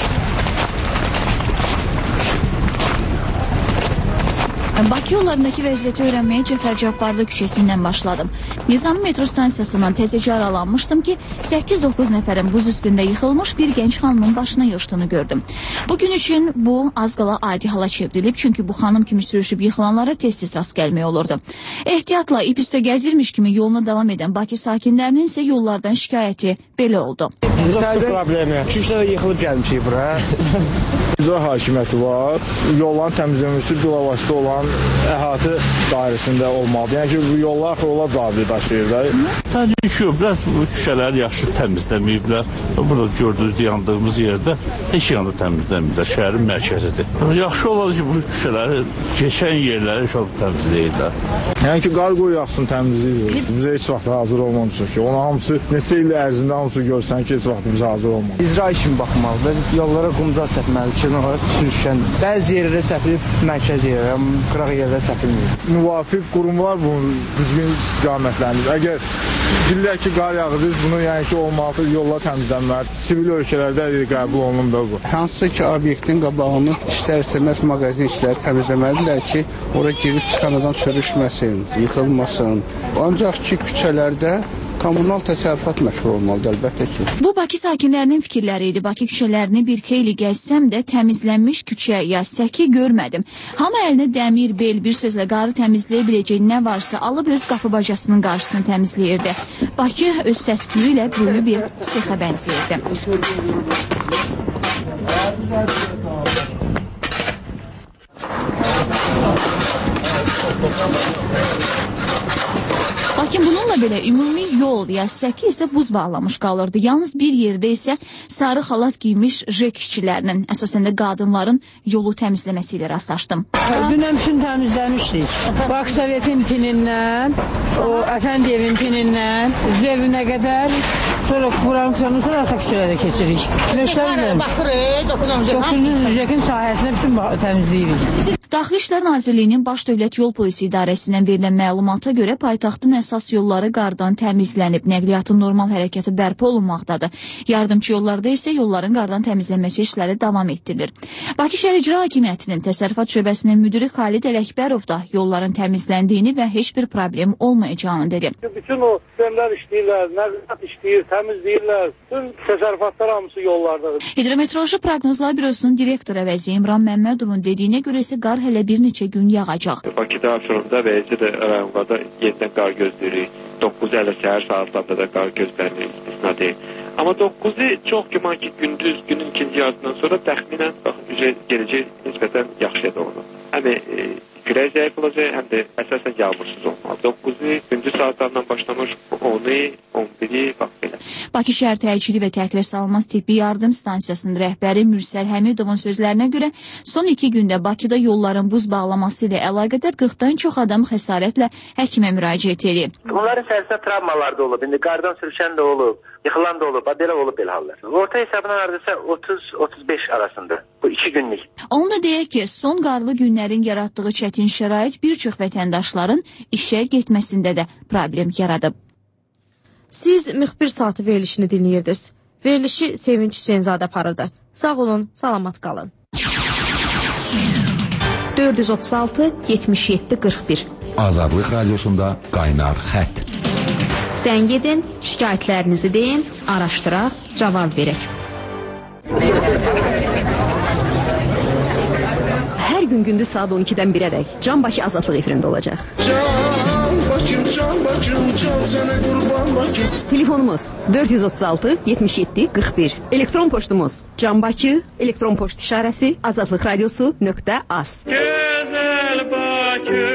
Bakı yollarındakı vəziyyəti öyrənməyə Cəfər Cabbarlı küçəsindən başladım. Nizami metro stansiyasından təzəcə aralanmışdım ki, səkkiz doqquz nəfərin buz üstündə yıxılmış bir gənc xanımın başına yığışdığını gördüm. Bugün üçün bu az qala adi hala çevrilib, çünki bu xanım kimi sürüşüb yıxılanlara tez-tez rast gəlmək olurdu. Ehtiyatla ip üstə gəzirmiş kimi yoluna davam edən Bakı sakinlərinin isə yollardan şikayəti belə oldu. Sərbi problemi. Küçədə yıxılıb gəlmişik bura. İcra hakimiyyəti var. Yolların təmizlənməsi bilavasitə olan əhatə dairəsində olmalıdır. Yəni ki, bu yollar yola cavabı daşıyır da. Təbii ki, biraz bu küçələri yaxşı təmizləməyiblər. Burada gördüyünüz yandığımız yerdə heç yanda təmizləməyiblər. Şəhərin mərkəzidir. Yaxşı olar ki, bu küçələri, keçən yerləri çox təmizləyirlər. Yəni ki, qarqo yaxsın təmizləyir. Bizə heç vaxt hazır olmamışıq ki, ona hamısı neçə il ərzində hamısı görsən ki, heç vaxt bizə hazır olmamışıq. İcra işin baxmalıdır. Yollara qumcal səpməlidir ki, sürüşkəndir. Bəzi yerlərə səpilib, mərkəz yerlərə, qıraq yerlərə səpilmir. Müvafiq qurumlar bunu düzgün istiqamətləndirir. Əgər bilirlər ki, qar yağacaq, bunu yəni ki, olmalıdır, yollar təmizlənməlidir. Sivil ölkələrdə qəbul olunur bu. Hansısa ki, obyektin qabağını istər-istəməz mağazin işləri təmizləməlidirlər ki, ora girib çıxan adam sürüşməsin, yıxılmasın. Ancaq ki, küçələrdə kommunal təsərrüfat məşğul olmalıdır, əlbəttə ki. Bu, Bakı sakinlərinin fikirləri idi. Bakı küçələrini bir xeyli gəzsəm də təmizlənmiş küçə ya səki görmədim. Hamı əlinə dəmir, bel, bir sözlə qarı təmizləyə biləcək nə varsa alıb öz qapı bacasının qarşısını təmizləyirdi. Bakı öz səs-küyü ilə böyük bir sexə bənzəyirdi. Lakin bununla belə ümumi yol və səki isə buz bağlamış qalırdı. Yalnız bir yerdə isə sarı xalat giymiş jek işçilərinin, əsasən də qadınların yolu təmizləməsi ilə rastlaşdım. Dünən üçün təmizləmişdik. Baksovetin tinindən, o Əfəndiyevin tinindən, Zevrinə qədər, sonra buranın sonra taksilərdə keçirik. doqquzuncu jekin sahəsində bütün təmizləyirik. Daxili İşlər Nazirliyinin Baş Dövlət Yol Polisi İdarəsindən verilən məlumata görə paytaxtın əsas yolları qardan təmizlənib, nəqliyyatın normal hərəkəti bərpa olunmaqdadır. Yardımçı yollarda isə yolların qardan təmizlənməsi işləri davam etdirilir. Bakı Şəhər İcra Hakimiyyətinin Təsərrüfat Şöbəsinin müdiri Xalid Ələkbərov da yolların təmizləndiyini və heç bir problem olmayacağını dedi. Bütün o sistemlər işləyirlər, nəqliyyat işləyir, təmizləyirlər. Bütün təsərrüfatlar hamısı yollardadır. Hidrometeoroloji Proqnozlar Bürosunun direktor əvəzi İmran Məmmədovun dediyinə görə isə qar hələ bir neçə gün yağacaq. Bakıda, Abşeronda və Əcədə rayonlarda yenidən qar gözləyirik. doqquz əlli səhər saatlarda da qar gözlənilir, istisna deyil. Amma doqquzu çox güman ki, gündüz, günün ikinci yarısından sonra təxminən gələcək nisbətən yaxşıya doğru. Həm e, külək zəif olacaq, həm də əsasən yağmursuz olmalı. doqquzu gündüz saatlarından başlamış, onu, on biri, bax belə. Bakı şəhər təcili və təxirə salınmaz tibbi yardım stansiyasının rəhbəri Mürsəl Həmidovun sözlərinə görə son iki gündə Bakıda yolların buz bağlaması ilə əlaqədar qırxdan çox adam xəsarətlə həkimə müraciət edib. Bunların içərisində travmalar da olub, indi qardan sürüşən də olub, yıxılan da olub, belə olub belə hallar. Orta hesabına hardasa otuz otuz beş arasında bu iki günlük. Onu da deyək ki, son qarlı günlərin yaratdığı çətin şərait bir çox vətəndaşların işə getməsində də problem yaradıb. Siz müxbir saatı verilişini dinləyirdiniz. Verilişi Sevinç Hüseynzadə aparırdı. Sağ olun, salamat qalın. dörd yüz otuz altı yetmiş yeddi qırx bir Azadlıq Radiosunda qaynar xətt. Zəng edin, şikayətlərinizi deyin, araşdıraq, cavab verək. Hər gün gündüz saat on ikidən birədək Can Bakı Azadlıq efirində olacaq. Can Bakım, Can Bakım, can sənə qurban Bakım. Telefonumuz dörd yüz otuz altı yetmiş yeddi qırx bir. Elektron poçtumuz Can Bakı, elektron poçt işarəsi azadlıqradiosu nöqtə az. Gözəl Bakı.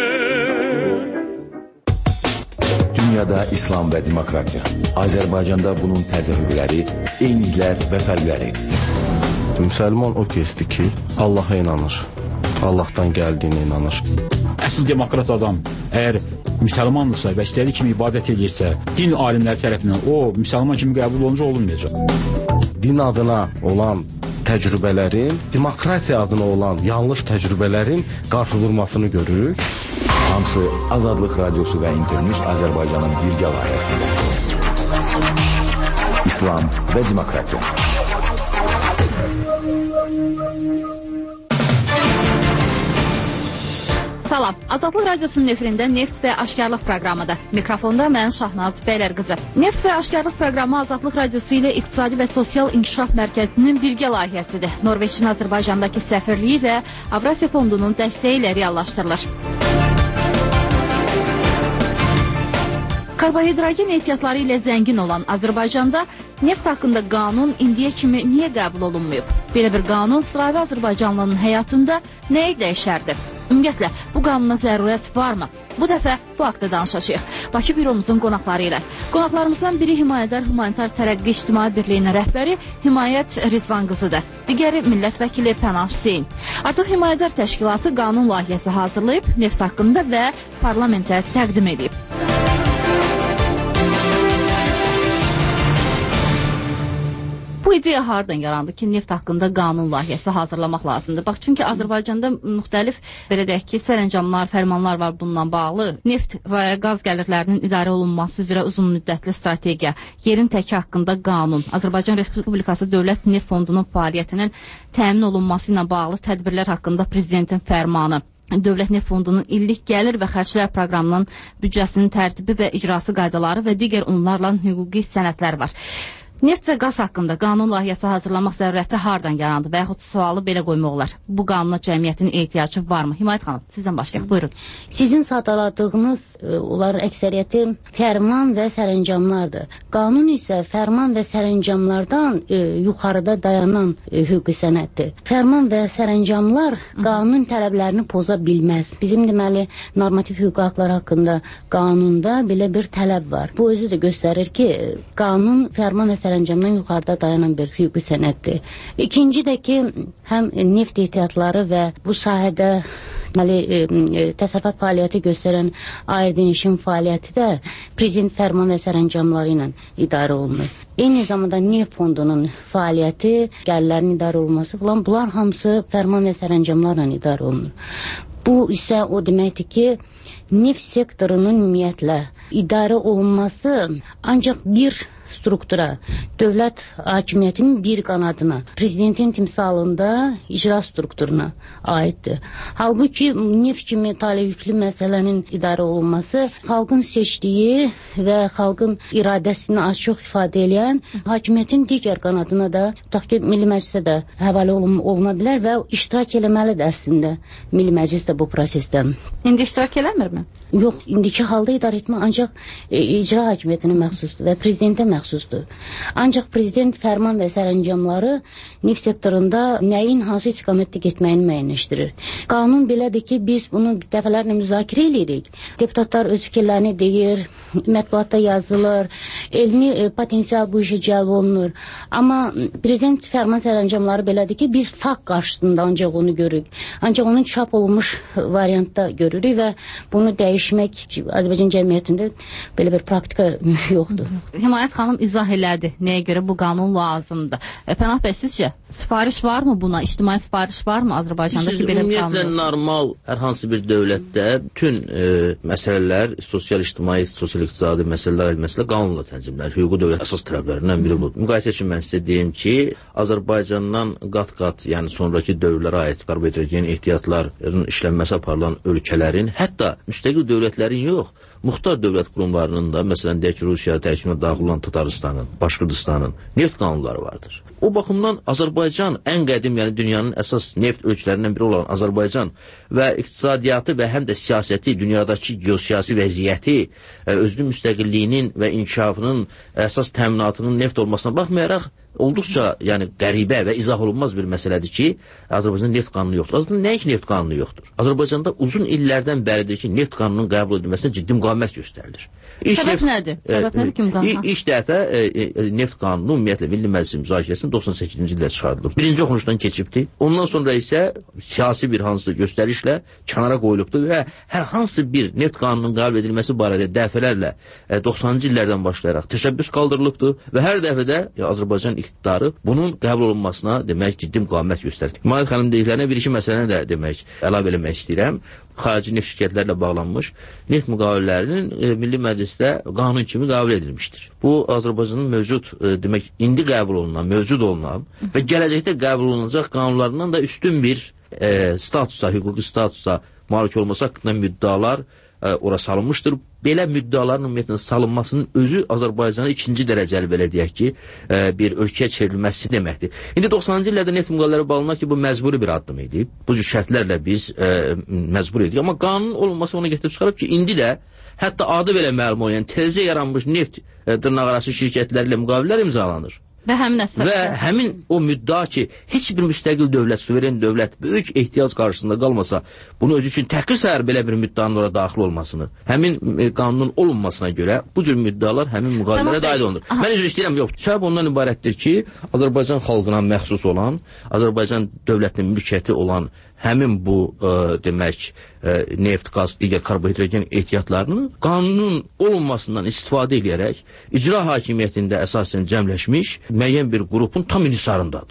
Dünyada İslam və demokratiya. Azərbaycanda bunun təzahürləri, eyniliklər və fərqləri. Müsəlman o kəsdir ki, Allaha inanır. Allahdan gəldiyinə inanır. Əsl demokrat adam əgər müsəlmandırsa və istədiyi kimi ibadət edirsə, din alimləri tərəfindən o müsəlman kimi qəbul olunca olunmayacaq. Din adına olan təcrübələrin, demokratiya adına olan yanlış təcrübələrin qarşıdurmasını görürük. Hamısı Azadlıq Radiosu və İnternews Azərbaycanın birgə layihəsində. İslam və demokratiya. Salam, Azadlıq Radiosunun efirində Neft və Aşkarlıq proqramıdır. Mikrofonda mən Şahnaz Bəylər qızı. Neft və Aşkarlıq proqramı Azadlıq Radiosu ilə İqtisadi və Sosial İnkişaf Mərkəzinin birgə layihəsidir. Norveçin Azərbaycandakı səfirliyi və Avrasiya Fondunun dəstəyi ilə reallaşdırılır. Karbohidrogen ehtiyatları ilə zəngin olan Azərbaycanda neft haqqında qanun indiyə kimi niyə qəbul olunmayıb? Belə bir qanun sıravi Azərbaycanlının həyatında nəyi dəyişərdir? Ümumiyyətlə, bu qanuna zərurət varmı? Bu dəfə bu haqda danışacağıq. Bakı büromuzun qonaqları ilə. Qonaqlarımızdan biri Himayədar Humanitar Tərəqqi İctimai Birliyinin rəhbəri Himayət Rizvan qızıdır. Digəri millət vəkili Pənah Hüseyn. Artıq Himayədar təşkilatı qanun layihəsi hazırlayıb, neft haqqında və parlamentə təqdim edib. Bu ideya hardan yarandı ki, neft haqqında qanun layihəsi hazırlamaq lazımdır? Bax, çünki Azərbaycanda müxtəlif, belə deyək ki, sərəncamlar, fərmanlar var bununla bağlı. Neft və qaz gəlirlərinin idarə olunması üzrə uzun müddətli strategiya, yerin təki haqqında qanun, Azərbaycan Respublikası Dövlət Neft Fondunun fəaliyyətinin təmin olunması ilə bağlı tədbirlər haqqında prezidentin fərmanı, Dövlət Neft Fondunun illik gəlir və xərclər proqramının büdcəsinin tərtibi və icrası qaydaları və digər onlarla hüquqi sənədlər var. Neft və qaz haqqında qanun layihəsi hazırlamaq zərurəti hardan yarandı və yaxud sualı belə qoymaq olar. Bu qanuna cəmiyyətin ehtiyacı varmı? Himayət xanım, sizdən başlayaq. Buyurun. Sizin sadaladığınız onlar əksəriyyəti fərman və sərəncamlardır. Qanun isə fərman və sərəncamlardan e, yuxarıda dayanan e, hüquqi sənəddir. Fərman və sərəncamlar qanun tələblərini poza bilməz. Bizim deməli normativ hüquqi haqlar haqqında qanunda belə bir tələb var. Bu özü də göstərir ki, qanun fərman və sərəncamdan yuxarıda dayanan bir hüquqi sənəddir. İkinci də ki, həm neft ehtiyatları və bu sahədə deməli, e, təsərrüfat fəaliyyəti göstərən ayrıdinişin fəaliyyəti də prezident fərman və sərəncamları ilə idarə olunur. Eyni zamanda neft fondunun fəaliyyəti, gəlirlərin idarə olunması falan, bunlar hamısı fərman və sərəncamlarla idarə olunur. Bu isə o deməkdir ki, neft sektorunun ümumiyyətlə idarə olunması ancaq bir struktura, dövlət hakimiyyətinin bir qanadına, prezidentin timsalında icra strukturuna aiddir. Halbuki neft kimi taleyüklü məsələnin idarə olunması xalqın seçdiyi və xalqın iradəsini az-çox ifadə edən hakimiyyətin digər qanadına da, tutaq ki, Milli Məclisə də həvalə olun, oluna bilər və iştirak eləməlidir əslində Milli Məclis də bu prosesdə. İndi iştirak eləmirmi? Yox, indiki halda idarə etmə ancaq e, icra hakimiyyətinə məxsusdur və prezidentə məxsusdur. Ancaq prezident fərman və sərəncamları neft sektorunda nəyin hansı istiqamətdə getməyini müəyyənləşdirir. Qanun belədir ki, biz bunu dəfələrlə müzakirə edirik. Deputatlar öz fikirlərini deyir, mətbuatda yazılır, elmi e, potensial bu işə cəlb olunur. Amma prezident fərman sərəncamları belədir ki, biz fakt qarşısında ancaq onu görürük. Ancaq onun çap olunmuş variantda görürük və bunu dəyişdirdik. Azərbaycan cəmiyyətində belə bir praktika yoxdur. Himayət xanım izah elədi nəyə görə bu qanun lazımdır. E, Pənah bəy, sizcə sifariş varmı buna? İctimai sifariş varmı Azərbaycanda ki, belə bir qanun? Ümumiyyətlə normal hər hansı bir dövlətdə bütün e, məsələlər, sosial-ictimai, sosial-iqtisadi məsələlər məsələ qanunla tənzimlənir. Hüquqi dövlət əsas tərəflərindən biri budur. Müqayisə üçün mən sizə deyim ki, Azərbaycandan qat-qat, yəni sonraki dövrlərə aid karbohidrogen ehtiyatların işlənməsi aparılan ölkələrin, hətta müstəqil dövlətlərin yox, muxtar dövlət qurumlarının da, məsələn, deyək ki, Rusiya tərkibinə daxil olan Tataristanın, Başqırdistanın neft qanunları vardır. O baxımdan Azərbaycan ən qədim, yəni dünyanın əsas neft ölkələrindən biri olan Azərbaycan və iqtisadiyyatı və həm də siyasəti, dünyadakı geosiyasi vəziyyəti, özünün müstəqilliyinin və inkişafının əsas təminatının neft olmasına baxmayaraq, olduqca yəni qəribə və izah olunmaz bir məsələdir ki, Azərbaycanda neft qanunu yoxdur. Azərbaycanda nəinki neft qanunu yoxdur? Azərbaycanda uzun illərdən bəridir ki, neft qanununun qəbul edilməsinə ciddi müqavimət göstərilir. İlk Səbəb neft, nədir? Səbəb nədir ki, müqavimət? İlk dəfə e, e, neft qanunu ümumiyyətlə Milli Məclisin müzakirəsində doxsan səkkizinci ildə çıxarılıb. Birinci oxunuşdan keçibdi. Ondan sonra isə siyasi bir hansı göstərişlə kənara qoyulubdur və hər hansı bir neft qanununun qəbul edilməsi barədə dəfələrlə e, doxsanıncı illərdən başlayaraq təşəbbüs qaldırılıbdır və hər dəfədə ya, Azərbaycan iqtidarı bunun qəbul olunmasına demək ciddi müqavimət göstərdi. Himayət xanım dediklərinə bir iki məsələni də demək əlavə eləmək istəyirəm. Xarici neft şirkətlərlə bağlanmış neft müqavilələrinin e, Milli Məclisdə qanun kimi qəbul edilmişdir. Bu Azərbaycanın mövcud e, demək indi qəbul olunan, mövcud olunan və gələcəkdə qəbul olunacaq qanunlarından da üstün bir e, statusa, hüquqi statusa malik olması haqqında müddalar e, ora salınmışdır. Belə müddaların ümumiyyətlə salınmasının özü Azərbaycanı ikinci dərəcəli belə deyək ki, e, bir ölkəyə çevrilməsi deməkdir. İndi doxsanıncı illərdə neft müqavilələri bağlanar ki, bu məcburi bir addım idi. Bu cür şərtlərlə biz e, məcbur edik. Amma qanun olunması ona gətirib çıxarıb ki, indi də hətta adı belə məlum olan, yəni tezcə yaranmış neft e, dırnaqarası şirkətlərlə müqavilələr imzalanır. Və həmin əsas. Və həmin o müdda ki, heç bir müstəqil dövlət, suveren dövlət böyük ehtiyac qarşısında qalmasa, bunu özü üçün təhqir sayar belə bir müddanın oraya daxil olmasını, həmin e, qanunun olunmasına görə bu cür müddalar həmin müqavilələrə daxil olunur. Aha. Mən üzr istəyirəm, yox. Səbəb ondan ibarətdir ki, Azərbaycan xalqına məxsus olan, Azərbaycan dövlətinin mülkiyyəti olan həmin bu e, demək e, neft, qaz, digər karbohidrogen ehtiyatlarının qanunun olunmasından istifadə edərək icra hakimiyyətində əsasən cəmləşmiş müəyyən bir qrupun tam inhisarındadır.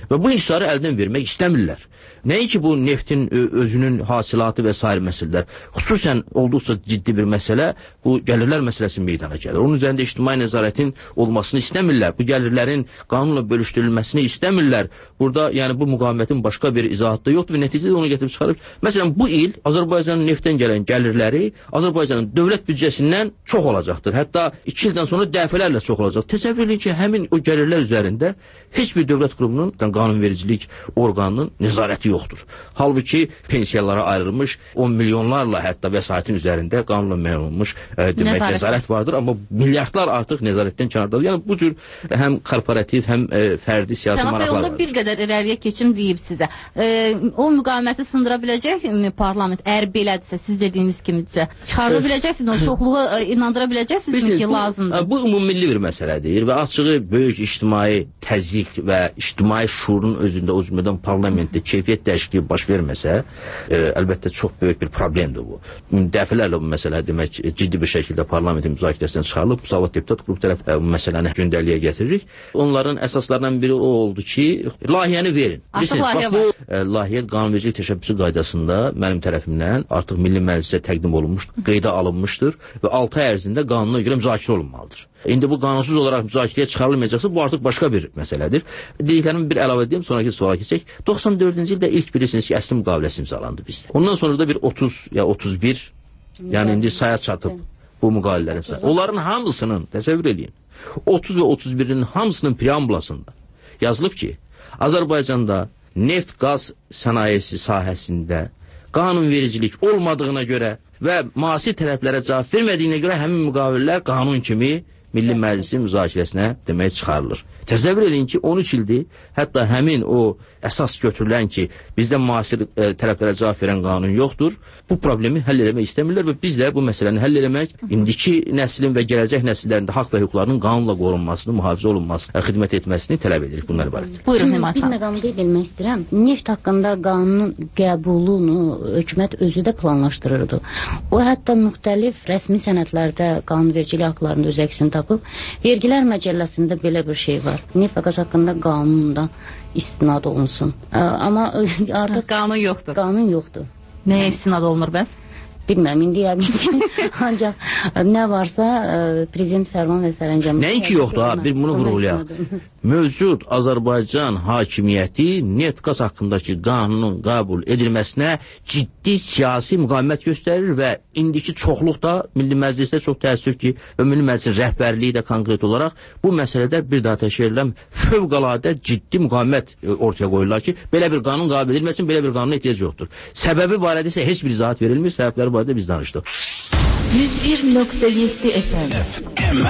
Və bu inhisarı əldən vermək istəmirlər. Nəinki bu neftin özünün hasilatı və sair məsələlər, xüsusən olduqca ciddi bir məsələ bu gəlirlər məsələsi meydana gəlir. Onun üzərində ictimai nəzarətin olmasını istəmirlər. Bu gəlirlərin qanunla bölüşdürülməsini istəmirlər. Burada yəni bu müqavimətin başqa bir izahatı da yoxdur və nəticədə onu gətirib çıxarıb. Məsələn, bu il Azərbaycanın neftdən gələn gəlirləri Azərbaycanın dövlət büdcəsindən çox olacaqdır. Hətta iki ildən sonra dəfələrlə çox olacaq. Təsəvvür edin ki, həmin o gəlirlər üzərində heç bir dövlət qurumunun, qanunvericilik orqanının nəzarəti yoxdur. Halbuki pensiyalara ayrılmış on milyonlarla hətta vəsaitin üzərində qanunla müəyyən olunmuş e, demək nəzarət, nəzarət vardır, amma milyardlar artıq nəzarətdən kənardadır. Yəni bu cür həm korporativ, həm e, fərdi siyasi Cənab maraqlar var. Bir qədər irəliyə keçim deyib sizə. E, o müqaviməti sındıra biləcək mi parlament? Əgər belədirsə, siz dediyiniz kimidirsə, çıxarda biləcəksiniz, o çoxluğu e, inandıra biləcəksiniz ki, lazımdır. Bu, bu ümumilli bir məsələdir və açığı böyük ictimai təzyiq və ictimai şuurun özündə o cümlədən parlamentdə keyfiyyət dəyişikliyi baş verməsə, e, əlbəttə çox böyük bir problemdir bu. Dəfələrlə bu məsələ demək ciddi bir şəkildə parlamentin müzakirəsindən çıxarılıb, Müsavat Deputat qrupu tərəf e, bu məsələni gündəliyə gətiririk. Onların əsaslarından biri o oldu ki, layihəni verin. Bilirsiniz, bax bu e, layihə qanunvericilik təşəbbüsü qaydasında mənim tərəfimdən artıq Milli Məclisə təqdim olunmuşdur, qeydə alınmışdır və altı ay ərzində qanuna görə müzakirə olunmalıdır. İndi bu qanunsuz olaraq müzakirəyə çıxarılmayacaqsa, bu artıq başqa bir məsələdir. Dediklərimi bir əlavə edeyim, sonraki suala keçək. doxsan dördüncü ildə ilk bilirsiniz ki, əsli müqaviləsi imzalandı bizdə. Ondan sonra da bir otuz ya otuz bir, yəni indi saya çatıb bu müqavilələrin sayı. Onların hamısının, təsəvvür edin, otuz və otuz birinin hamısının preambulasında yazılıb ki, Azərbaycanda neft, qaz sənayesi sahəsində qanunvericilik olmadığına görə və müasir tərəflərə cavab vermədiyinə görə həmin müqavilələr qanun kimi Milli Məclisin müzakirəsinə demək çıxarılır. Təsəvvür edin ki, on üç ildir, hətta həmin o əsas götürülən ki, bizdə müasir e, tərəflərə cavab verən qanun yoxdur, bu problemi həll eləmək istəmirlər və biz də bu məsələni həll eləmək, indiki nəslin və gələcək nəsillərində haqq və hüquqlarının qanunla qorunmasını, mühafizə olunmasını, xidmət etməsini tələb edirik. Bunlar barədə. Buyurun, Hümayət xanım. Bir məqamı qeyd etmək istəyirəm. Neft haqqında qanunun qəbulunu hökumət özü də planlaşdırırdı. O hətta müxtəlif rəsmi sənədlərdə qanunvericilik aktlarında öz əksini tapıb, Vergilər Məcəlləsində belə bir şey var. Neft və qaz haqqında qanundan istinad olunsun. Amma artıq qanun yoxdur. Qanun yoxdur. Nəyə istinad olunur bəs? Bilməm, indi yəqin ancaq nə varsa prezident fərman və sərəncamı. Nəinki yoxdur ha, bir bunu vurğulayaq. Mövcud Azərbaycan hakimiyyəti neft qaz haqqındakı qanunun qəbul edilməsinə ciddi siyasi müqavimət göstərir və indiki çoxluq da Milli Məclisdə çox təəssüf ki və Milli Məclisin rəhbərliyi də konkret olaraq bu məsələdə bir daha təşkil edilən fövqəladə ciddi müqavimət ortaya qoyurlar ki, belə bir qanun qəbul edilməsin, belə bir qanuna ehtiyac yoxdur. Səbəbi barədə isə heç bir izahat verilmir, səbəbləri barədə biz danışdıq. yüz bir nöqtə yeddi F M.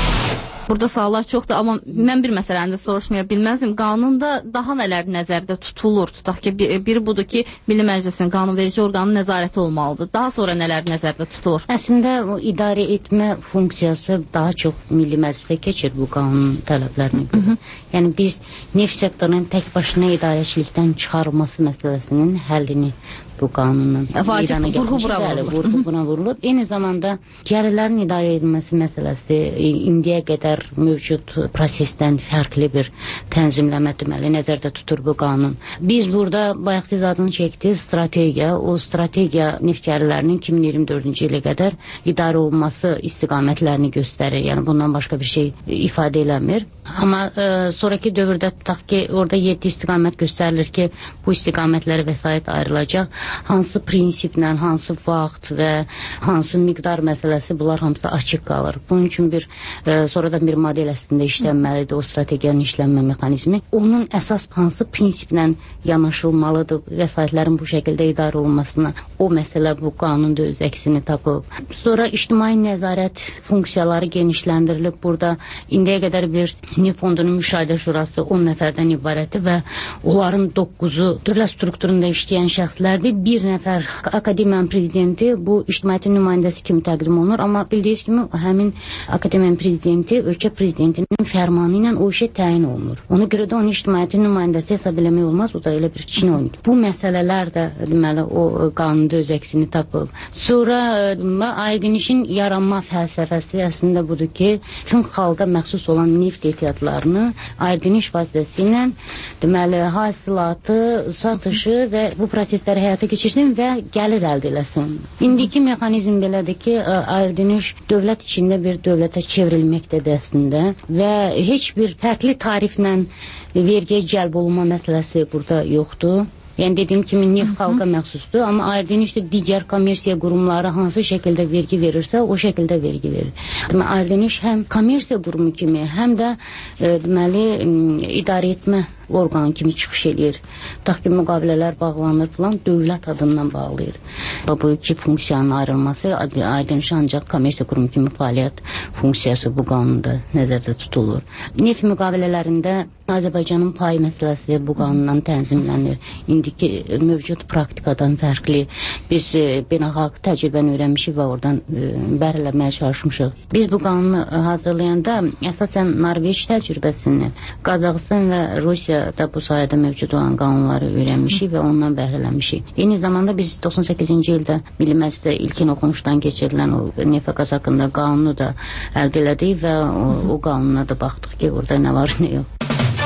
Burada suallar çoxdur, amma mən bir məsələni də soruşmaya bilməzdim. Qanunda daha nələr nəzərdə tutulur? Tutaq ki, biri, biri budur ki, Milli Məclisin qanunverici orqanının nəzarəti olmalıdır. Daha sonra nələr nəzərdə tutulur? Əslində, o idarə etmə funksiyası daha çox Milli Məclisdə keçir bu qanun tələblərinə görə. Yəni, biz neft sektorunun tək başına idarəçilikdən çıxarılması məsələsinin həllini bu qanunun İrana gətirmişdir. Vurğu buna vurulub. Eyni zamanda gəlirlərin idarə edilməsi məsələsi indiyə qədər mövcud prosesdən fərqli bir tənzimləmə deməli nəzərdə tutur bu qanun. Biz burada bayaq siz adını çəkdiniz strategiya, o strategiya neft gəlirlərinin iki min iyirmi dördüncü ilə qədər idarə olunması istiqamətlərini göstərir. Yəni bundan başqa bir şey ifadə eləmir. Amma e, sonraki dövrdə tutaq ki, orada yeddi istiqamət göstərilir ki, bu istiqamətlərə vəsait ayrılacaq. Hansı prinsiplə, hansı vaxt və hansı miqdar məsələsi, bunlar hamısı açıq qalır. Bunun üçün bir e, sonradan bir model əslində işlənməlidir, o strategiyanın işlənmə mexanizmi. Onun əsas hansı prinsiplə yanaşılmalıdır, vəsaitlərin bu şəkildə idarə olunmasına, o məsələ bu qanunda öz əksini tapıb. Sonra ictimai nəzarət funksiyaları genişləndirilib. Burada indiyə qədər bir neft fondunun müşahidə şurası on nəfərdən ibarətdir və onların doqquzu dövlət strukturunda işləyən şəxslərdir. bir nəfər akademiyanın prezidenti bu ictimaiyyətin nümayəndəsi kimi təqdim olunur, amma bildiyiniz kimi həmin akademiyanın prezidenti ölkə prezidentinin fərmanı ilə o işə təyin olunur. Ona görə də onu ictimaiyyətin nümayəndəsi hesab eləmək olmaz, o da elə bir kinovnik. Bu məsələlər də deməli o qanunda öz əksini tapıb. Sonra aydınişin yaranma fəlsəfəsi əslində budur ki, tüm xalqa məxsus olan neft ehtiyatlarını aydınış vasitəsilə deməli hasilatı, satışı və bu prosesləri həyata keçirsin və gəlir əldə eləsin. İndiki mexanizm belədir ki, aydınış dövlət içində bir dövlətə çevrilməkdədir əslində və heç bir fərqli tariflə vergiyə cəlb olunma məsələsi burada yoxdur. Yəni dediyim kimi neft xalqa məxsusdur, amma aydınişdə digər kommersiya qurumları hansı şəkildə vergi verirsə, o şəkildə vergi verir. Deməli, aydınış həm kommersiya qurumu kimi, həm də e, deməli idarə etmə orqanı kimi çıxış edir. Tutaq ki, müqavilələr bağlanır falan, dövlət adından bağlayır. Bu iki funksiyanın ayrılması aydınış ancaq kommersiya qurumu kimi fəaliyyət funksiyası bu qanunda nəzərdə tutulur. Neft müqavilələrində Azərbaycanın payı məsələsi bu qanundan tənzimlənir. İndiki mövcud praktikadan fərqli. Biz e, beynəlxalq təcrübəni öyrənmişik və oradan e, bəhirləməyə çalışmışıq. Biz bu qanunu hazırlayanda əsasən Norveç təcrübəsini, Qazaxıstan və Rusiya da bu sayədə mövcud olan qanunları öyrənmişik və ondan bəhrələnmişik. Eyni zamanda biz doxsan səkkizinci ildə Milli Məclisdə ilkin oxunuşdan keçirilən o neft və qaz haqqında qanunu da əldə elədik və o, o qanuna da baxdıq ki, orada nə var, nə yox.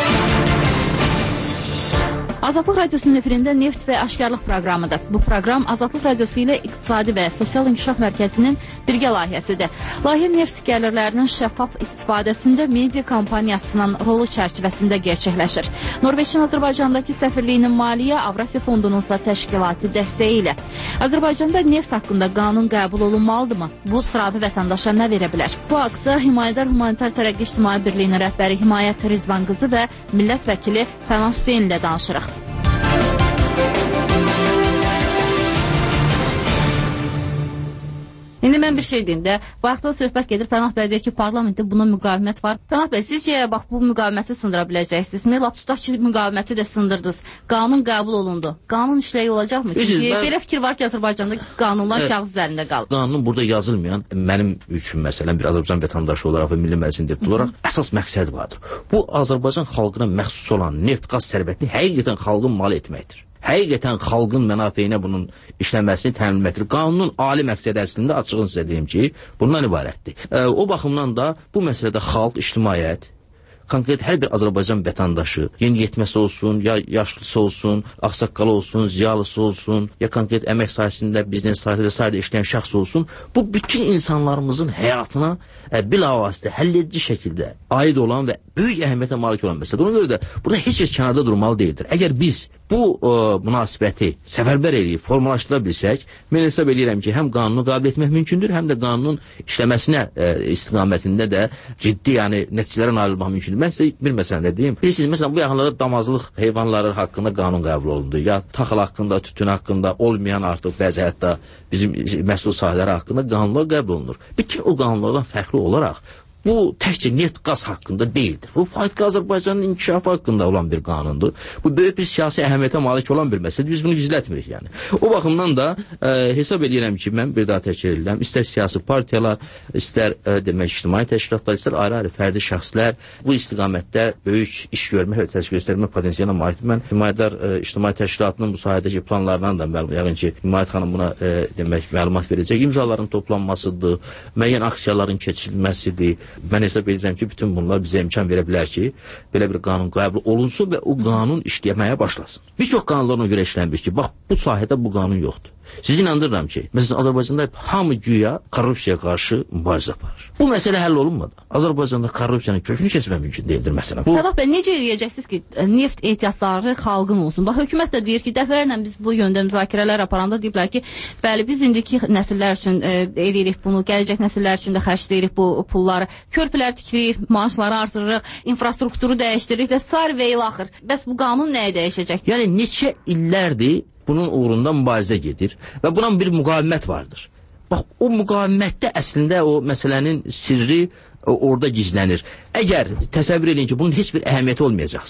Azadlıq Radiosunun efirində Neft və Aşkarlıq proqramıdır. Bu proqram Azadlıq Radiosu ilə İqtisadi və Sosial İnkişaf Mərkəzinin birgə layihəsidir. Layihə neft gəlirlərinin şəffaf istifadəsində media kampaniyasının rolu çərçivəsində gerçəkləşir. Norveçin Azərbaycandakı səfirliyinin maliyyə, Avrasiya Fondunun isə təşkilati dəstəyi ilə. Azərbaycanda neft haqqında qanun qəbul olunmalıdırmı? Bu sıravi vətəndaşa nə verə bilər? Bu haqda Himayədar Humanitar Tərəqqi İctimai Birliyinin rəhbəri Himayət Rizvan qızı və millət vəkili Pənah Hüseyn ilə danışırıq. İndi mən bir şey deyim də, vaxtda söhbət gedir, Pənah bəy deyir ki, parlamentdə buna müqavimət var. Pənah bəy, sizcə bax bu müqaviməti sındıra biləcəksiniz? Lap tutaq ki, müqaviməti də sındırdınız. Qanun qəbul olundu. Qanun işləyi olacaqmı? Çünki mən... belə fikir var ki, Azərbaycanda qanunlar evet, kağız üzərində qalır. Qanun burada yazılmayan, mənim üçün məsələn bir Azərbaycan vətəndaşı olaraq və Milli Məclisin deputatı olaraq əsas məqsəd vardır. Bu Azərbaycan xalqına məxsus olan neft, qaz sərvətini həqiqətən xalqın malı etməkdir. Həqiqətən xalqın mənafeyinə bunun işlənməsini təmin etməkdir. Qanunun ali məqsədi əslində açığını sizə deyim ki, bundan ibarətdir. E, o baxımdan da bu məsələdə xalq, ictimaiyyət, konkret hər bir Azərbaycan vətəndaşı, yeniyetməsi olsun, ya yaşlısı olsun, ağsaqqalı olsun, ziyalısı olsun, ya konkret əmək sahəsində, biznes sahəsində, sahədə işləyən şəxs olsun, bu bütün insanlarımızın həyatına e, bilavasitə, həlledici şəkildə aid olan və böyük əhəmiyyətə malik olan məsələdir. Ona görə də burada heç heç kənarda durmalı deyildir. Əgər biz bu e, münasibəti səfərbər eləyib, formalaşdıra bilsək, mən hesab edirəm ki, həm qanunu qəbul etmək mümkündür, həm də qanunun işləməsinə e, istiqamətində də ciddi, yəni nəticələrə nail olmaq mümkündür. Mən sizə bir məsələni deyim. Bilirsiniz, məsələn, bu yaxınlarda damazlıq heyvanları haqqında qanun qəbul olundu. Ya taxıl haqqında, tütün haqqında, olmayan artıq bəzi hətta bizim məhsul sahələri haqqında qanunlar qəbul olunur. Bütün o qanunlardan fərqli olaraq bu təkcə neft, qaz haqqında deyildir. Bu faktiki Azərbaycanın inkişafı haqqında olan bir qanundur. Bu böyük bir siyasi əhəmiyyətə malik olan bir məsələdir. Biz bunu gizlətmirik yəni. O baxımdan da e, hesab edirəm ki, mən bir daha təkrar edirəm. İstər siyasi partiyalar, istər e, demək ictimai təşkilatlar, istər ayrı-ayrı fərdi şəxslər bu istiqamətdə böyük iş görmə və təşkil göstərmə potensialına malikdir. Mən Himayədar e, İctimai Təşkilatının bu sahədəki planlarından da məlum, yəqin ki, Himayət xanım buna e, demək məlumat verəcək. İmzaların toplanmasıdır, müəyyən aksiyaların keçirilməsidir. Mən hesab edirəm ki, bütün bunlar bizə imkan verə bilər ki, belə bir qanun qəbul olunsun və o qanun işləməyə başlasın. Bir çox qanunlarına görə işlənmiş ki, bax, bu sahədə bu qanun yoxdur. Sizi inandırıram ki, məsələn, Azərbaycanda hamı güya korrupsiyaya qarşı mübarizə aparır. Bu məsələ həll olunmadı. Azərbaycanda korrupsiyanın kökünü kəsmək mümkün deyildir, məsələn. Pənah bəy, necə eləyəcəksiniz ki, neft ehtiyatları xalqın olsun? Bax, hökumət də deyir ki, dəfələrlə biz bu yöndə müzakirələr aparanda deyiblər ki, bəli, biz indiki nəsillər üçün e, eləyirik bunu, gələcək nəsillər üçün də xərcləyirik bu pulları, körpülər tikirik, maaşları artırırıq, infrastrukturu dəyişdiririk və sair və ilaxır. Bəs bu qanun nəyə dəyişəcək? Yəni, neçə illərdir bunun uğrunda mübarizə gedir və buna bir müqavimət vardır. Bax, o müqavimətdə əslində o məsələnin sirri orada gizlənir. Əgər təsəvvür edin ki, bunun heç bir əhəmiyyəti olmayacaqsa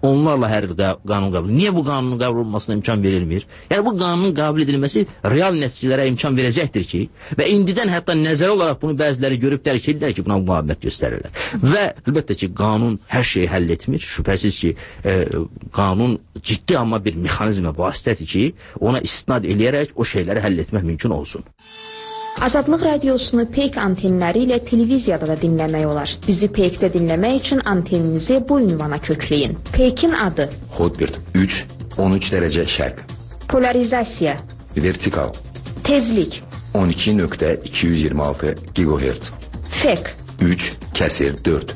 onlarla hər il qanun qəbul. Niyə bu qanunun qəbul olunmasına imkan verilmir? Yəni bu qanunun qəbul edilməsi real nəticələrə imkan verəcəkdir ki, və indidən hətta nəzəri olaraq bunu bəziləri görüb dərk edirlər ki, buna müqavimət göstərirlər. Və əlbəttə ki, qanun hər şeyi həll etmir. Şübhəsiz ki, e, qanun ciddi amma bir mexanizmə vasitədir ki, ona istinad eləyərək o şeyləri həll etmək mümkün olsun. Azadlıq radiosunu Peyk antenləri ilə televiziyada da dinləmək olar. Bizi Peykdə dinləmək üçün anteninizi bu ünvana kökləyin. Peykin adı Hotbird üç on üç dərəcə şərq. Polarizasiya Vertikal Tezlik on iki nöqtə iki yüz iyirmi altı gigahertz. Fek üç kəsir dörd.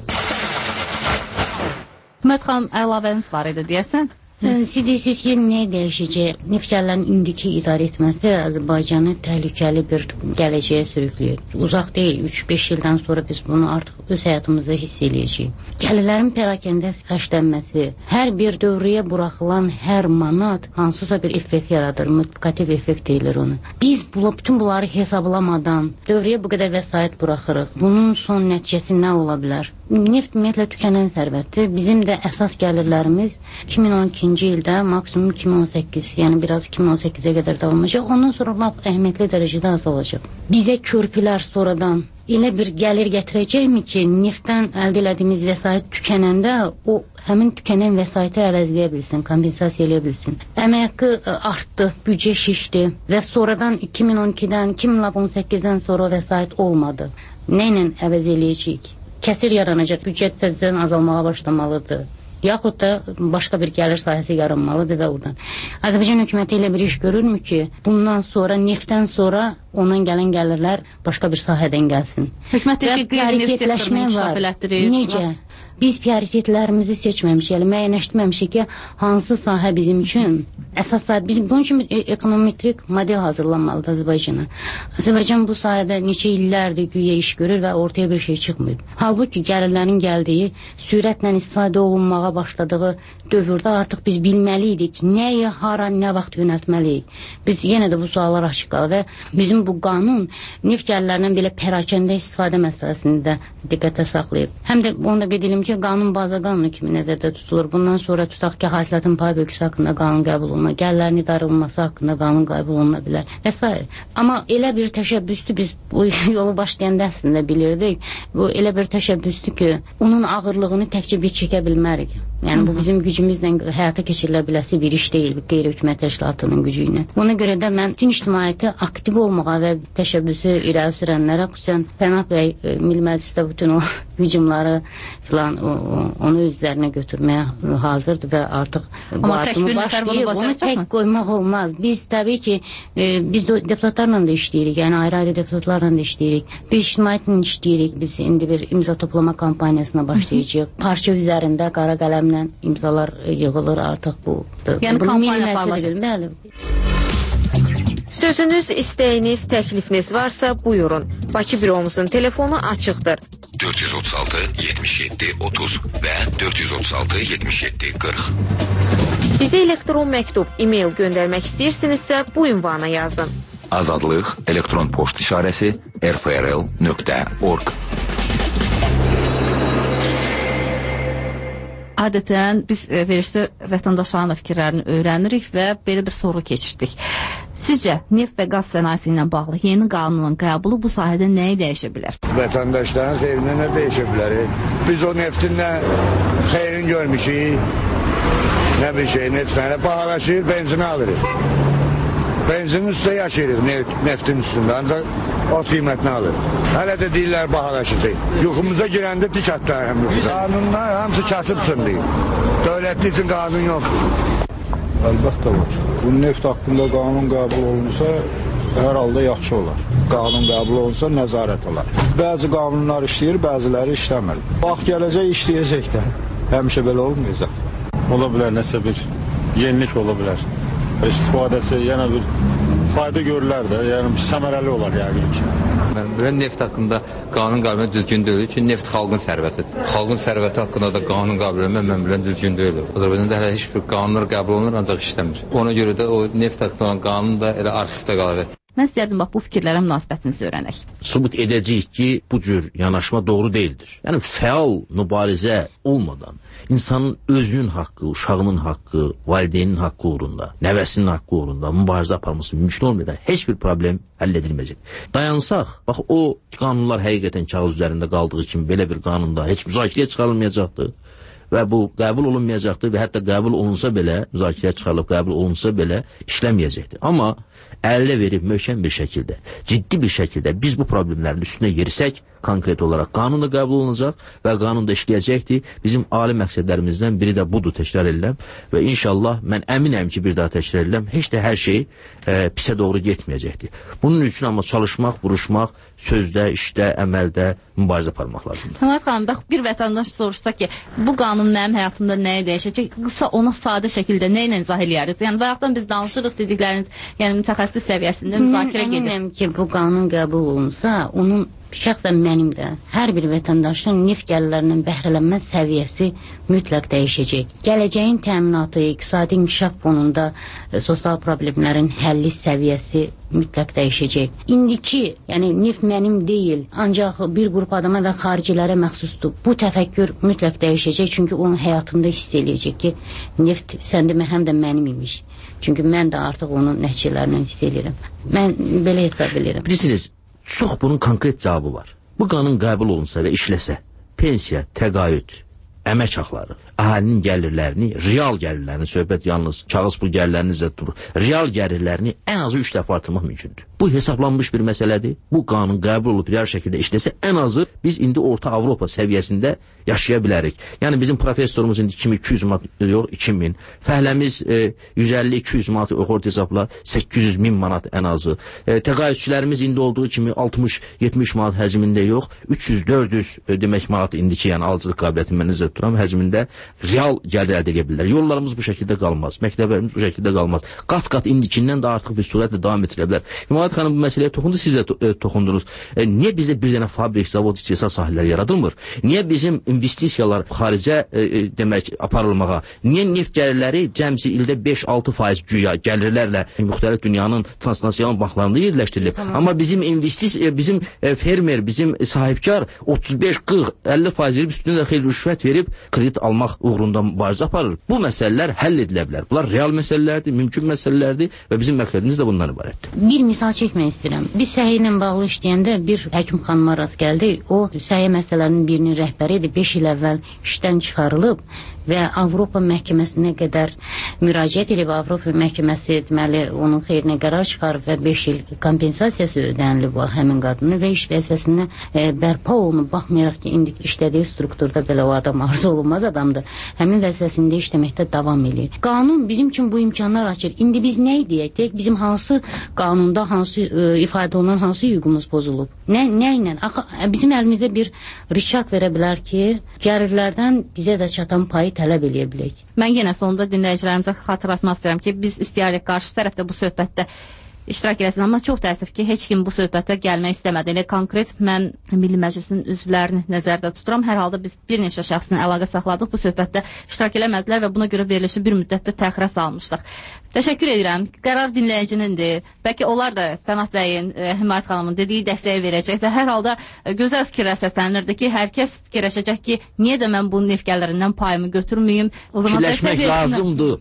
Hümət xanım, əlavəniz var idi deyəsən? Siz deyirsiniz ki, nə dəyişəcək? Neftkarların indiki idarə etməsi Azərbaycanı təhlükəli bir gələcəyə sürükləyir. Uzaq deyil, üç beş ildən sonra biz bunu artıq öz həyatımızda hiss eləyəcəyik. Gəlirlərin pərakəndə xərclənməsi, hər bir dövrəyə buraxılan hər manat hansısa bir effekt yaradır, multiplikativ effekt deyilir onu. Biz bu, bütün bunları hesablamadan dövrəyə bu qədər vəsait buraxırıq. Bunun son nəticəsi nə ola bilər? Neft ümumiyyətlə tükənən sərvətdir. Bizim də əsas gəlirlərimiz iki min on ikinci ildə maksimum iki min on səkkiz, yəni biraz iki min on səkkizə qədər davam edəcək. Ondan sonra lap əhəmiyyətli dərəcədə azalacaq. Bizə körpülər sonradan elə bir gəlir gətirəcəkmi ki, neftdən əldə etdiyimiz vəsait tükənəndə o həmin tükənən vəsaiti əvəzləyə bilsin, kompensasiya eləyə bilsin. Əmək haqqı artdı, büdcə şişdi və sonradan iki min on ikidən, iki min on səkkizdən sonra vəsait olmadı. Nə ilə əvəz eləyəcəyik? Kəsir yaranacaq, büdcə tezdən azalmağa başlamalıdır. Yaxud da başqa bir gəlir sahəsi yaranmalıdır və oradan. Azərbaycan hökuməti elə bir iş görürmü ki, bundan sonra, neftdən sonra ondan gələn gəlirlər başqa bir sahədən gəlsin. Hökumət bir qeyri-neft sektorunu inkişaf elətdirir. Necə? Biz prioritetlərimizi seçməmişik, yəni müəyyənləşdirməmişik ki, hansı sahə bizim üçün əsas sahə. Biz bunun üçün ekonometrik model hazırlanmalıdır Azərbaycana. Azərbaycan bu sahədə neçə illərdir güya iş görür və ortaya bir şey çıxmır. Halbuki gəlirlərin gəldiyi, sürətlə istifadə olunmağa başladığı dövrdə artıq biz bilməliydik nəyə, hara, nə vaxt yönəltməliyik. Biz yenə də bu suallar açıq qalır və bizim bu qanun neft gəlirlərindən belə pərakəndə istifadə məsələsini də diqqətə saxlayıb. Həm də onu da qeyd edim ki, qanun baza qanunu kimi nəzərdə tutulur. Bundan sonra tutaq ki, hasilatın pay bölgüsü haqqında qanun qəbul olunur, gəlirlərin idarə olunması haqqında qanun qəbul oluna bilər və s. Amma elə bir təşəbbüsdür, biz bu yolu başlayanda əslində bilirdik. Bu elə bir təşəbbüsdür ki, onun ağırlığını təkcə biz çəkə bilmərik. Yəni bu bizim gücümüzlə həyata keçirilə biləsi bir iş deyil, qeyri-hökumət təşkilatının gücü ilə. Buna görə də mən bütün ictimaiyyəti aktiv olmağa və təşəbbüsü irəli sürənlərə, xüsusən Pənah bəy Milli Məclisdə bütün o hücumları filan onu özlərinə götürməyə hazırdır və artıq bu artımı başlayıb, onu tək qoymaq olmaz. Biz təbii ki, e, biz deputatlarla da işləyirik, yəni ayrı-ayrı deputatlarla da işləyirik. Biz ictimaiyyətlə işləyirik, biz indi bir imza toplama kampaniyasına başlayacağıq. Parça üzərində qara qələmlə imzalar yığılır artıq bu. Yəni kampaniya paylaşır. Sözünüz, istəyiniz, təklifiniz varsa buyurun. Bakı büromuzun telefonu açıqdır. dörd yüz otuz altı yetmiş yeddi otuz və dörd yüz otuz altı yetmiş yeddi qırx. Bizə elektron məktub, e-mail göndərmək istəyirsinizsə bu ünvana yazın. Azadlıq elektron poçt işarəsi r f r l nöqtə org. Adətən biz verişdə vətəndaşların da fikirlərini öyrənirik və belə bir soru keçirdik. Sizcə, neft və qaz sənayesi ilə bağlı yeni qanunun qəbulu bu sahədə nəyi dəyişə bilər? Vətəndaşların xeyrinə nə dəyişə bilər? Biz o neftin nə xeyrini görmüşük, nə bir şey, neftlərə bahalaşır, benzini alırıq. Benzinin üstə yaşayırıq neft, neftin üstündə, ancaq o qiymətini alırıq. Hələ də deyirlər bahalaşacaq. Yuxumuza girəndə dik atlar həm yuxuda. Qanunlar hamısı kasıbsın deyir. Dövlətli üçün qanun yoxdur. Əlbəttə var. Bu neft haqqında qanun qəbul olunsa, hər halda yaxşı olar. Qanun qəbul olunsa, nəzarət olar. Bəzi qanunlar işləyir, bəziləri işləmir. Vaxt gələcək, işləyəcək də. Həmişə belə olmayacaq. Ola bilər, nəsə bir yenilik ola bilər. İstifadəsi, yenə bir fayda görürlər də, yəni səmərəli olar yəqin ki. Mən bilən neft haqqında qanun qəbul düzgün deyil ki, neft xalqın sərvətidir. Xalqın sərvəti haqqında da qanun qəbul etmək mən bilən düzgün deyil. Azərbaycanda hələ heç bir qanunlar qəbul olunur, ancaq işləmir. Ona görə də o neft haqqında olan qanun da elə arxivdə qalır. Mən istəyərdim bax bu fikirlərə münasibətinizi öyrənək. Sübut edəcəyik ki, bu cür yanaşma doğru deyildir. Yəni fəal mübarizə olmadan insanın özünün haqqı, uşağının haqqı, valideynin haqqı uğrunda, nəvəsinin haqqı uğrunda mübarizə aparması mümkün olmadan heç bir problem həll edilməyəcək. Dayansaq, bax o qanunlar həqiqətən kağız üzərində qaldığı kimi belə bir qanunda heç müzakirəyə çıxarılmayacaqdır və bu qəbul olunmayacaqdır və hətta qəbul olunsa belə, müzakirəyə çıxarılıb qəbul olunsa belə işləməyəcəkdir. Amma ələ verib möhkəm bir şəkildə, ciddi bir şəkildə biz bu problemlərin üstünə yerisək, konkret olaraq qanun da qəbul olunacaq və qanun da işləyəcəkdir. Bizim ali məqsədlərimizdən biri də budur, təkrar edirəm və inşallah mən əminəm ki, bir daha təkrar edirəm, heç də hər şey e, pisə doğru getməyəcəkdir. Bunun üçün amma çalışmaq, vuruşmaq, sözdə, işdə, əməldə mübarizə aparmaq lazımdır. Həmət xanım, bax bir vətəndaş soruşsa ki, bu qanun mənim həyatımda nəyə dəyişəcək? Qısa ona sadə şəkildə nə ilə izah eləyəriz? Yəni bayaqdan biz danışırıq dedikləriniz, yəni mütəxəssis səviyyəsində müzakirə gedir. Əminəm ki, bu qanun qəbul olunsa, onun şəxsən mənim də hər bir vətəndaşın neft gəlirlərindən bəhrələnmə səviyyəsi mütləq dəyişəcək. Gələcəyin təminatı, iqtisadi inkişaf fonunda e, sosial problemlərin həlli səviyyəsi mütləq dəyişəcək. İndiki, yəni neft mənim deyil, ancaq bir qrup adama və xaricilərə məxsusdur. Bu təfəkkür mütləq dəyişəcək, çünki onun həyatında hiss eləyəcək ki, neft sən demə həm də mənim imiş. Çünki mən də artıq onun nəticələrindən hiss eləyirəm. Mən belə hesab edirəm. Bilirsiniz, çox bunun konkret cavabı var. Bu qanun qəbul olunsa və işləsə, pensiya, təqaüd, əmək haqları, əhalinin gəlirlərini, real gəlirlərini, söhbət yalnız kağız pul gəlirlərini izə durur, real gəlirlərini ən azı üç dəfə artırmaq mümkündür. Bu hesablanmış bir məsələdir. Bu qanun qəbul olub real şəkildə işləsə, ən azı biz indi Orta Avropa səviyyəsində yaşaya bilərik. Yəni bizim professorumuz indi iki min iki yüz manat yox, iki min. Fəhləmiz e, yüz əlli iki yüz manat orta hesabla səkkiz yüz min manat ən azı. E, təqaüdçülərimiz indi olduğu kimi altmış yetmiş manat həcmində yox, üç yüz dörd yüz e, demək manat indiki, yəni alıcılıq qabiliyyətini mən izə tuturam, həcmində real gəlir əldə edə bilirlər. Yollarımız bu şəkildə qalmaz, məktəblərimiz bu şəkildə qalmaz. Qat-qat indikindən də artıq bir sürətlə davam etdirə bilər. Himayət xanım bu məsələyə toxundu, siz də to e, toxundunuz. E, niyə bizdə bir dənə fabrik, zavod, istehsal sahələri yaradılmır? Niyə bizim investisiyalar xaricə e, e, demək aparılmağa? Niyə neft gəlirləri cəmsi ildə beş altı faiz güya gəlirlərlə müxtəlif dünyanın transnasional banklarında yerləşdirilir? Tamam. Amma bizim investisiya, e, bizim e, fermer, bizim e, sahibkar otuz beş qırx əlli faiz verib üstünə də xeyli rüşvət verib kredit almaq uğrunda mübarizə aparır. Bu məsələlər həll edilə bilər. Bunlar real məsələlərdir, mümkün məsələlərdir və bizim məqsədimiz də bundan ibarətdir. Bir misal çəkmək istəyirəm. Biz səhiyyə ilə bağlı işləyəndə bir həkim xanıma rast gəldik. O səhiyyə məsələlərinin birinin rəhbəri idi. beş il əvvəl işdən çıxarılıb və Avropa məhkəməsinə qədər müraciət edib, Avropa məhkəməsi deməli onun xeyrinə qərar çıxarıb və beş il kompensasiyası ödənilib bu həmin qadını və iş vəzifəsinə e, bərpa olunub, baxmayaraq ki, indi işlədiyi strukturda belə o adam arzu olunmaz adamdır. Həmin vəzifəsində işləməkdə davam edir. Qanun bizim üçün bu imkanlar açır. İndi biz nə edək? Deyək, bizim hansı qanunda hansı e, ifadə olunan hansı hüququmuz pozulub? Nə, nə ilə? Axı, bizim əlimizdə bir rişak verə bilər ki, gəlirlərdən bizə də çatan payı tələb eləyə bilək. Mən yenə sonunda dinləyicilərimizə xatırlatmaq istəyirəm ki, biz istəyirik qarşı tərəfdə bu söhbətdə iştirak eləsin, amma çox təəssüf ki, heç kim bu söhbətə gəlmək istəmədi. Elə konkret mən Milli Məclisin üzvlərini nəzərdə tuturam. Hər halda biz bir neçə şəxsin əlaqə saxladıq, bu söhbətdə iştirak eləmədilər və buna görə verilişi bir müddətdə təxirə salmışdıq. Təşəkkür edirəm. Qərar dinləyicinindir. Bəlkə onlar da Pənah bəyin, e, Himayət xanımın dediyi dəstəyi verəcək və hər halda e, gözəl fikirlər səslənirdi ki, hər kəs fikirləşəcək ki, niyə də mən bu neft gəlirindən payımı götürməyim? O zaman fikirləşmək lazımdır.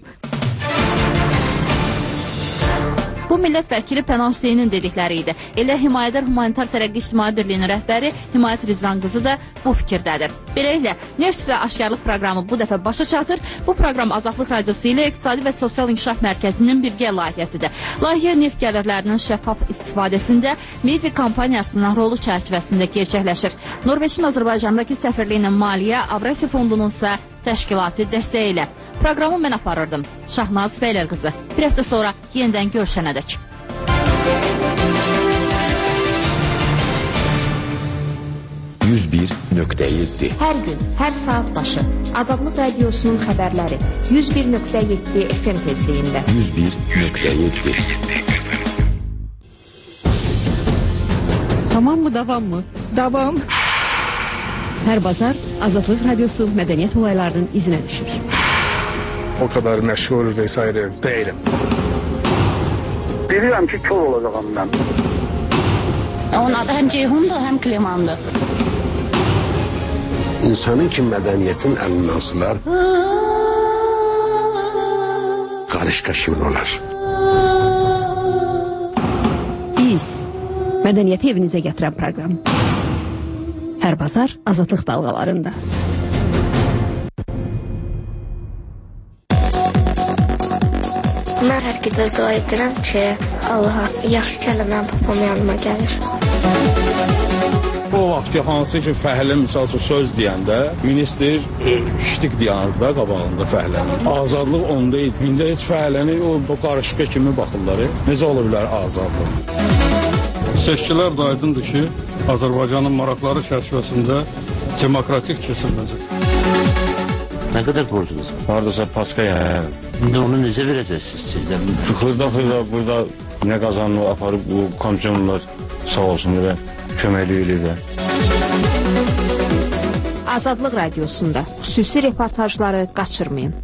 Bu millət vəkili Pənah Hüseynin dedikləri idi. Elə Himayədar Humanitar Tərəqqi İctimai Birliyinin rəhbəri Himayət Rizvan qızı da bu fikirdədir. Beləliklə, Neft və Aşkarlıq proqramı bu dəfə başa çatır. Bu proqram Azadlıq Radiosu ilə İqtisadi və Sosial İnkişaf Mərkəzinin birgə layihəsidir. Layihə neft gəlirlərinin şəffaf istifadəsində media kampaniyasının rolu çərçivəsində gerçəkləşir. Norveçin Azərbaycandakı səfirliyinin maliyyə, Avrasiya fondunun isə təşkilati dəstəyi ilə. Proqramı mən aparırdım. Şahnaz Feylər qızı. Bir həftə sonra yenidən görüşənədək. yüz bir nöqtə yeddi Hər gün, hər saat başı Azadlıq Radiosunun xəbərləri yüz bir nöqtə yeddi F M tezliyində. yüz bir nöqtə yeddi Tamam mı, davam mı? Davam. Hər bazar Azadlıq Radiosu mədəniyyət olaylarının izinə düşür. O kadar meşgul vesaire değilim. Bilirəm ki, kör olacağam mən. Onun adı həm Ceyhundur, həm Klimandır. İnsanın ki mədəniyyətin əlindən asılar, qarışqa kimin olar? Biz mədəniyyəti evinizə gətirən proqram. Hər bazar Azadlıq dalğalarında. Mən hər gecə dua edirəm ki, Allaha yaxşı kəlləmən papam yanıma gəlir. O vaxt ki, hansı ki, fəhlə misal üçün söz deyəndə, minister ştik deyənirdi da qabağında fəhlənin. Azadlıq onda idi. İndi heç fəhləni o qarışqa kimi baxırlar. Necə ola bilər azadlıq? Seçkilər də aydındır ki, Azərbaycanın maraqları çərçivəsində demokratik keçiriləcək. Nə qədər borcunuz? Haradasa paskaya, hə. İndi onu necə verəcəksiniz? Xırda-xırda burada nə qazanını aparıb bu komisyonlar sağ olsun və köməkli ilə. Azadlıq Radiosunda xüsusi reportajları qaçırmayın.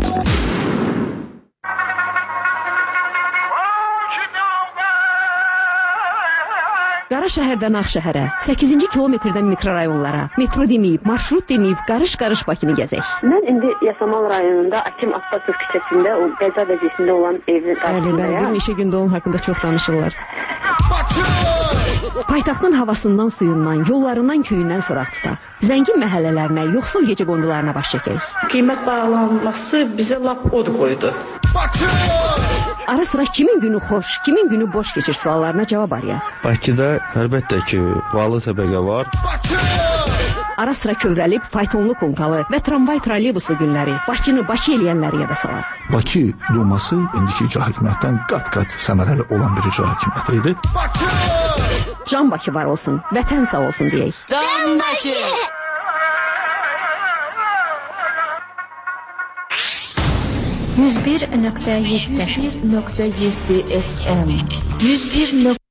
Qara şəhərdən Ağşəhərə, səkkizinci kilometrdən mikrorayonlara, metro deməyib, marşrut deməyib, qarış-qarış Bakını gəzək. Mən indi Yasamal rayonunda Akim Abbasov küçəsində o qəza vəziyyətində olan evin qarşısındayam. Bəli, bir neçə gündə onun haqqında çox danışırlar. Paytaxtın havasından, suyundan, yollarından, köyündən soraq tutaq. Zəngin məhəllələrinə, yoxsul gecə qondularına baş çəkək. Qiymət bağlanması bizə lap od qoydu. Ara sıra kimin günü xoş, kimin günü boş keçir suallarına cavab arayaq. Bakıda əlbəttə ki, varlı təbəqə var. Ara sıra kövrəlib, faytonlu konkalı və tramvay troleybusu günləri, Bakını Bakı eləyənləri yada salaq. Bakı Duması indiki icra hakimiyyətdən qat-qat səmərəli olan bir icra hakimiyyəti idi. Can Bakı var olsun, vətən sağ olsun deyək. Can Bakı! yüz bir nöqtə yeddi F M yüz bir